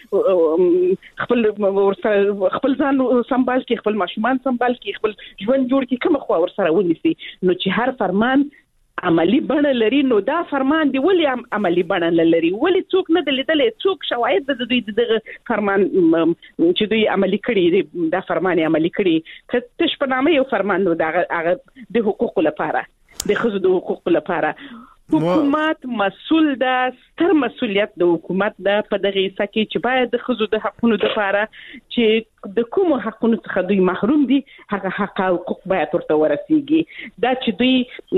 ورسره خپل ځان سمبال کې خپل ماشومان سمبال کې خپل ژوند جوړ کې کوم خو ورسره ونیسي نو چې هر فرمان عملی بڼه لري نو دا فرمان دی ولی عملی بڼه لري ولی څوک نه دلیدل څوک شواهد د دوی دغه فرمان چې دوی عملی کړي دا فرمان عملی کړي که تش په نامه یو فرمان نو دا د حقوقو لپاره د خزو د حقوقو لپاره حکومت مسؤل ده ستر مسؤلیت د حکومت ده په دغه سکه چې باید د خزو د حقونو لپاره چې د کوم حقونو څخه دوی محروم دي هغه حق او حقوق باید ورته ورسیږي دا چې دوی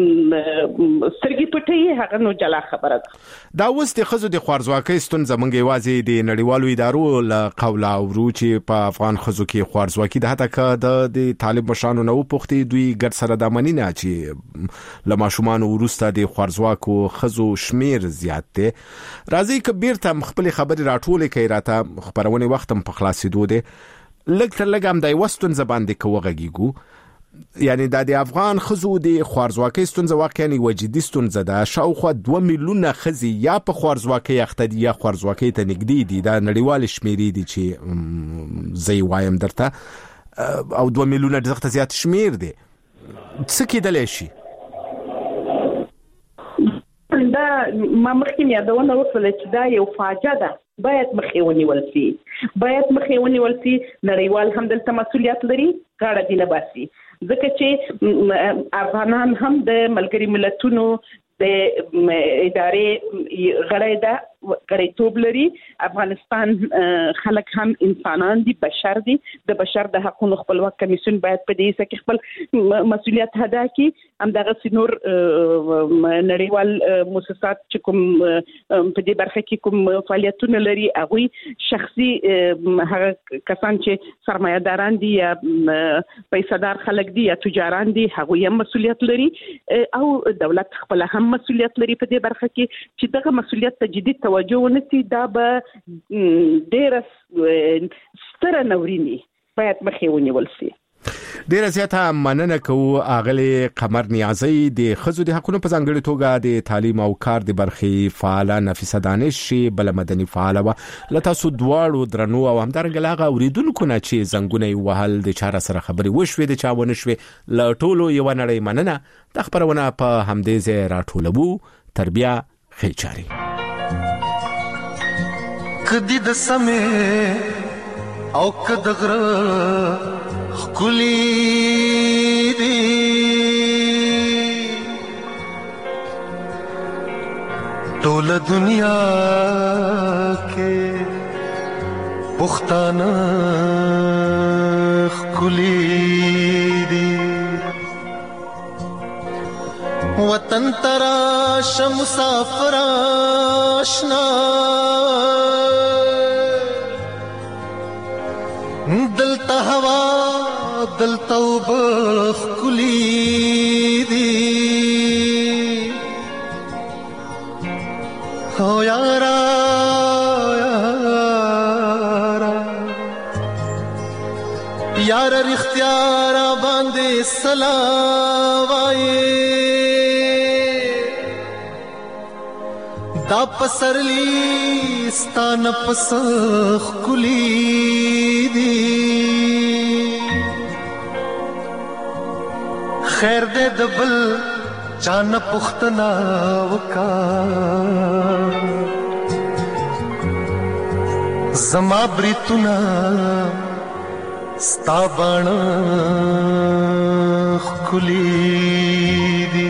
سرګي پټي هغه نو جلا خبره ده دا اوس د خزو د خوارزواکۍ ستونزه مونږ یوازې د نړیوالو ادارو له قوله اورو چې په افغان خزو کې خوارزواکي ده حتی که د طالب مشرانو نه وپوښتي دوی ګډ سره د مننه چې له ماشومان ورسته د خوارزواکو خزو شمیر زیات دي راځي کبیر ته خپل خبري راټولې کوي راته خبرونه وختم په خلاصېدو دي لږ تر لږه هم د وستون زباندې کوغږیګو یعنی د افغان خزو د خوارزواکۍ ستونزه واقعا وجدي ستونزه ده شاوخوا 2 میلیونه خزي یا په خوارزواکۍ اخته دي یا خوارزواکۍ ته نږدې دي دا نړیوال شمیرې دي چې زی وایم درته او 2 میلیونه ډېر زیات شمیر دي څه کېدلی شي دا ما مخکې یادونه وکړه چې دا یو فاجعه ده باید مخې ونیول شي نړیوال هم دلته مسؤلیت لري غاړه دی نه باسي ځکه چې افغانان هم د ملګری ملتونو د ادارې غړیتوب لري افغانستان خلک هم انسانان دي بشر دي د بشر د حقوقو خپلواک کمیسیون باید په دې کې خپل مسؤلیت ادا کړي همدغه نور نړیوال مؤسسات چې کوم په دې برخه کې کوم فعالیتونه لري هغه شخصي هغه کسان چې سرمایه‌داران دي یا پیسادار خلک دي یا تجاران دي هغه هم مسؤلیت لري او دولت خپل هم مسؤلیت لري په دې برخه کې چې دغه مسؤلیت ته جدي توجه ونیسي دا به ډېر ستر نورینی باید مخې ونیول شي ډیره زیاته مننه کوو اغلی قمر نیازی د خزو د حقوقو په ځانګړي توګه د تعلیم او کار د برخې فعال نفیسه دانش بل مدني فعال و لته سو دواړو درنو او همدارنګه لاغه اوریدونکو نه چې زنګونه وهل د چاره سره خبري وشوي د چاونه شوي ل ټولو یو نړۍ مننه د خبرونه په همدې ځای راټولبو تربیه خېچاري کدی د سمې او کدغره خکلی دی ټول دنیا کې پښتانه خکلی دی وطن تراش مسافر آشنا دلتا ہوا دلتا وبخ کلی دی او یارا یارا رختیارا باندې سلاوائے دا پسرلی ستان پسخ کلی دی خیر دے دبل چان پختنا وکا زما بریتنا ستا باڼه ښکلي دي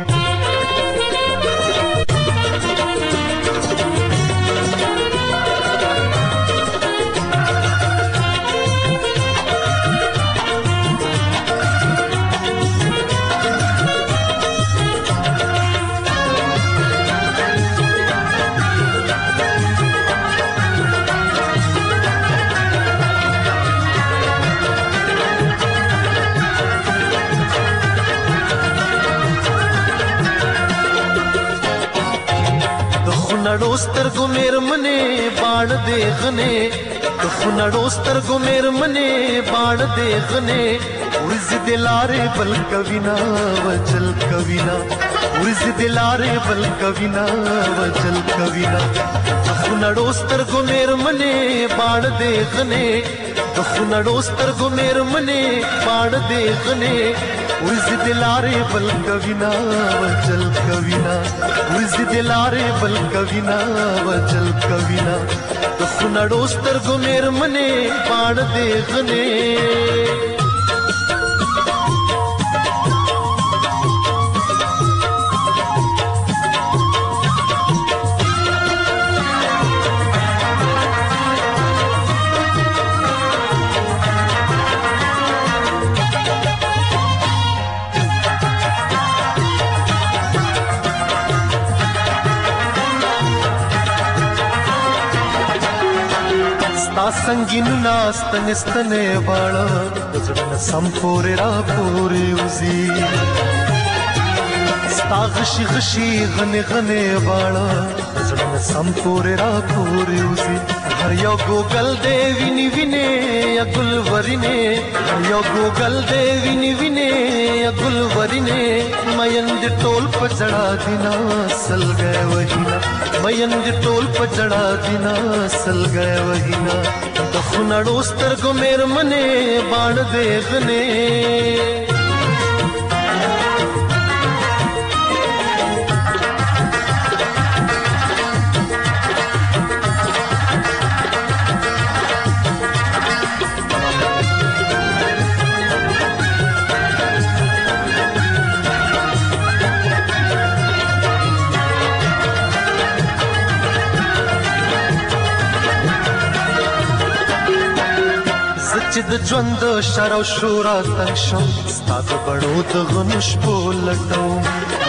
خونړو سترګو مېرمنې باڼ دې غنې د خونړو سترګو مېرمنې باڼ دې غنې ورځې د لارې بل کوینا وجل کوینا ورځې د لارې بل کوینا وجل کوینا د خونړو سترګو مېرمنې باڼ دې غنې د خونړو سترګو مېرمنې باڼ دې غنې ورځې د لارې بل کوینا وجل کوینا ورځې د لارې بل کوینا وجل کوینا د خونړو سترګو مېرمنې باڼ دې غنې संगीन नास्तन स्तने बाड़ा गजड़न संपोरे रा पोरे उजी स्ता गशी गशी गने गने बाड़ा गजड़न संपोरे रा पोरे उजी हर यो गोगल देवी निविने या गुलवरिने हर यो गोगल देवी निविने या गुलवरिने मयंद टोल पजड़ा दिना सल गए वहीना मयंद टोल पजड़ा दिना सल गए वहीना د خونړو سترګو مېرمنې باڼ دې غنې چې د ژوند شر او شورا تنګ شم ستا د بڼو د غنو شپو لټوم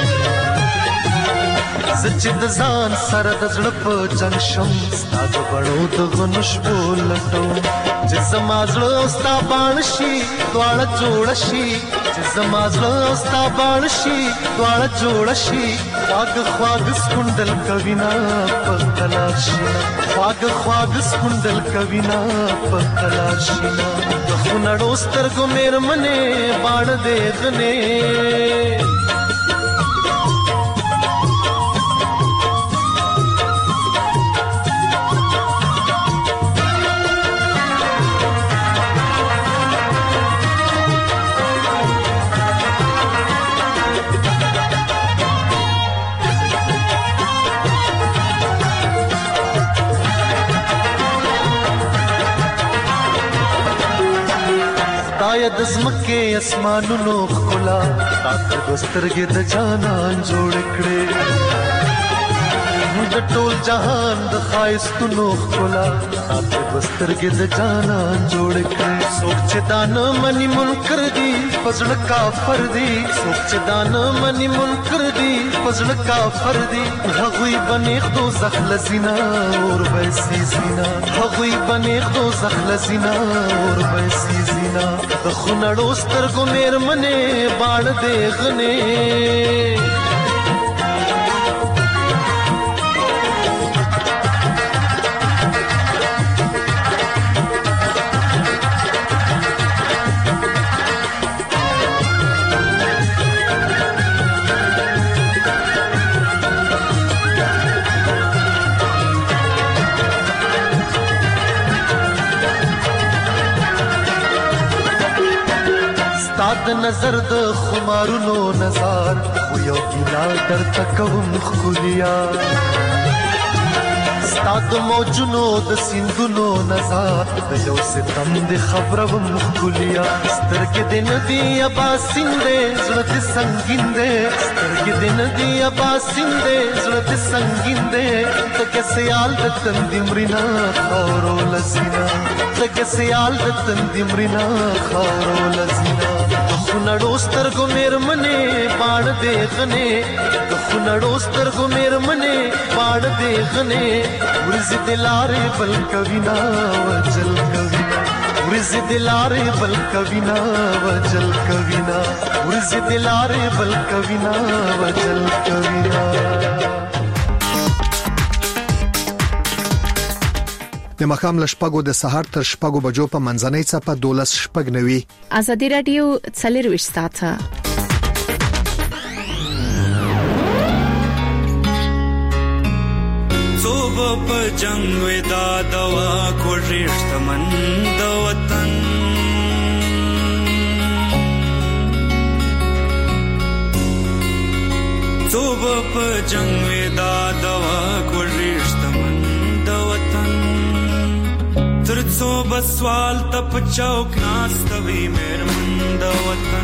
زه چې د ځان سره د زړه په جنګ شم ستا د بڼو د غنو شپو لټوم چې زما زړه او ستا باڼ شي دواړه جوړه شي چې زما زړه او ستا باڼ شي دواړه جوړه شي خواږه خواږه سکونډل کوینا په قلار شینا خواږه خواږه سکونډل کوینا په قلار شینا د خونړو سترګو مېرمنې باڼ دې غنې د زمکه اسمانونو خلا تاسو سترګې د جانان جوړ کړې د ټول جهان د خایستونو خلا تاسو سترګې د جانان جوړ کړې سوچ دان منی منکر دی فزړ کافر دی سوچ دان منی منکر دی فزړ کافر دی هغوی بنیخ دو زخل زینا اور ویسی زینا هغوی بنیخ دو زخل زینا اور ویسی زینا د خونړو سترګو مېرمنې باڼ دې غنې د نظر د خمارونو نظر خو یو ګیلا در تکوم خولیا ستاد موجونو د سیندونو نظر د یو ستم د خبره مخکلیا سترګې د ندی ابا سیندې زړه د سنگین دې سترګې د ندی ابا سیندې زړه د سنگین دې تکه سیال د تندې مرینا خورو لسینا تکه سیال د تندې مرینا خورو لسینا خنړو سترګو مېرمنې باڼ دې غنې خنړو سترګو مېرمنې باڼ دې غنې ورځ دلارې بل کوینا وجل کوینا ورځ دلارې بل کوینا وجل کوینا ورځ دلارې بل کوینا وجل کوینا د مخام لشپګو د سحر تر شپګو بجو په منځنۍ صفه 12:09 ازادي رادیو 24 ساعته صوب په جنگ ودا دوا کوشش تمن د وطن صوب په جنگ ودا دوا کوشش تمن د وطن ترڅو بسوال تپ چوک ناستوي مېرمن د وطن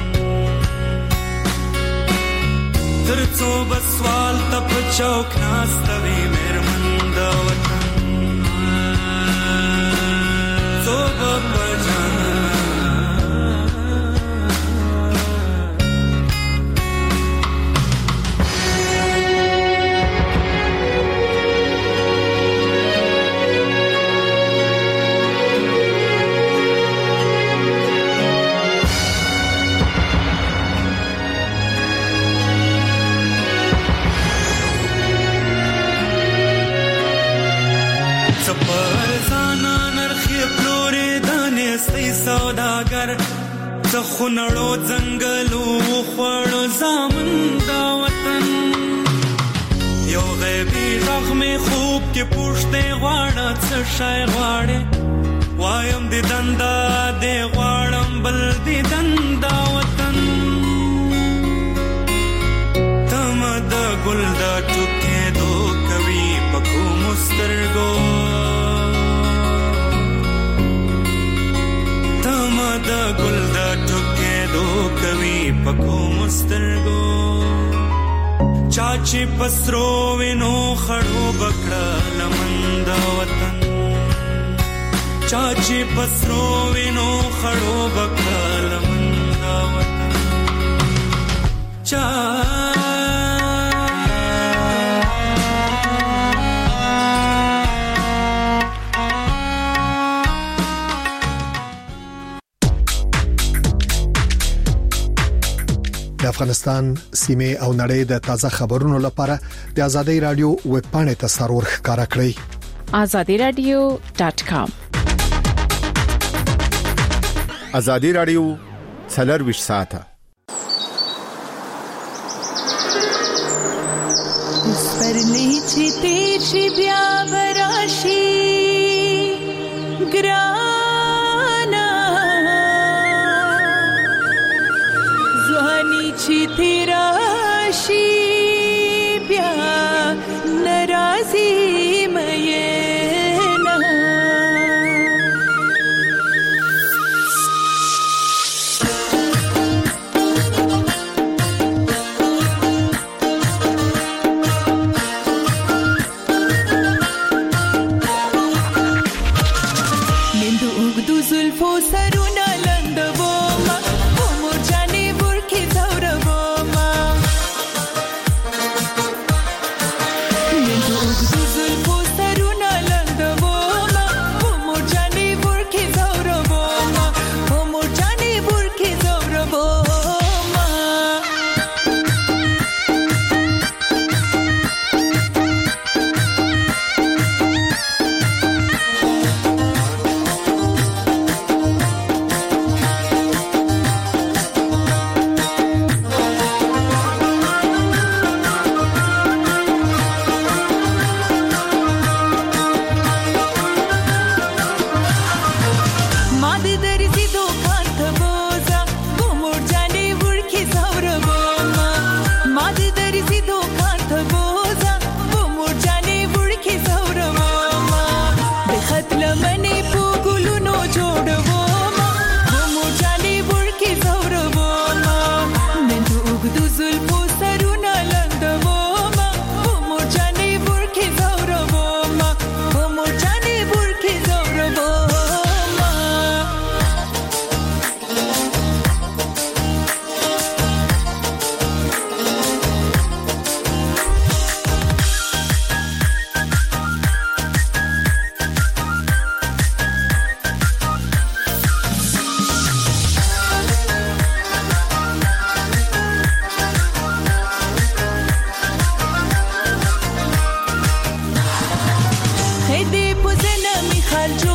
ترڅو بسوال تپ چوک ناستوي مېرمن د وطن صوب په سوداګر څخونړو ځنګلو خوړو زامن دا وطن یو غیبی زخم خوب کې پوښتې غواړه څه شای غواړې وایم دې دندا دې غواړم بل دې دندا وطن تم د ګل د ټوکې دو کوي پکو مسترګو د ګل د ټوکې دو کوي پکو مسترګو چاچی پسرو وینو خړو بکړه لمن د وطن چاچی پسرو وینو خړو بکړه لمن د وطن د افغانستان سیمه او نړۍ د تازه خبرونو لپاره د ازادي رادیو ویب پاڼې ته سرور ښکارا کړئ azadiradio.com ازادي رادیو 24 ساعته سپرلی چې تیر شي بیا براشي ګرانا ځواني چې تیر شي بیا ناراضي مې خدي پوزنه می خرجو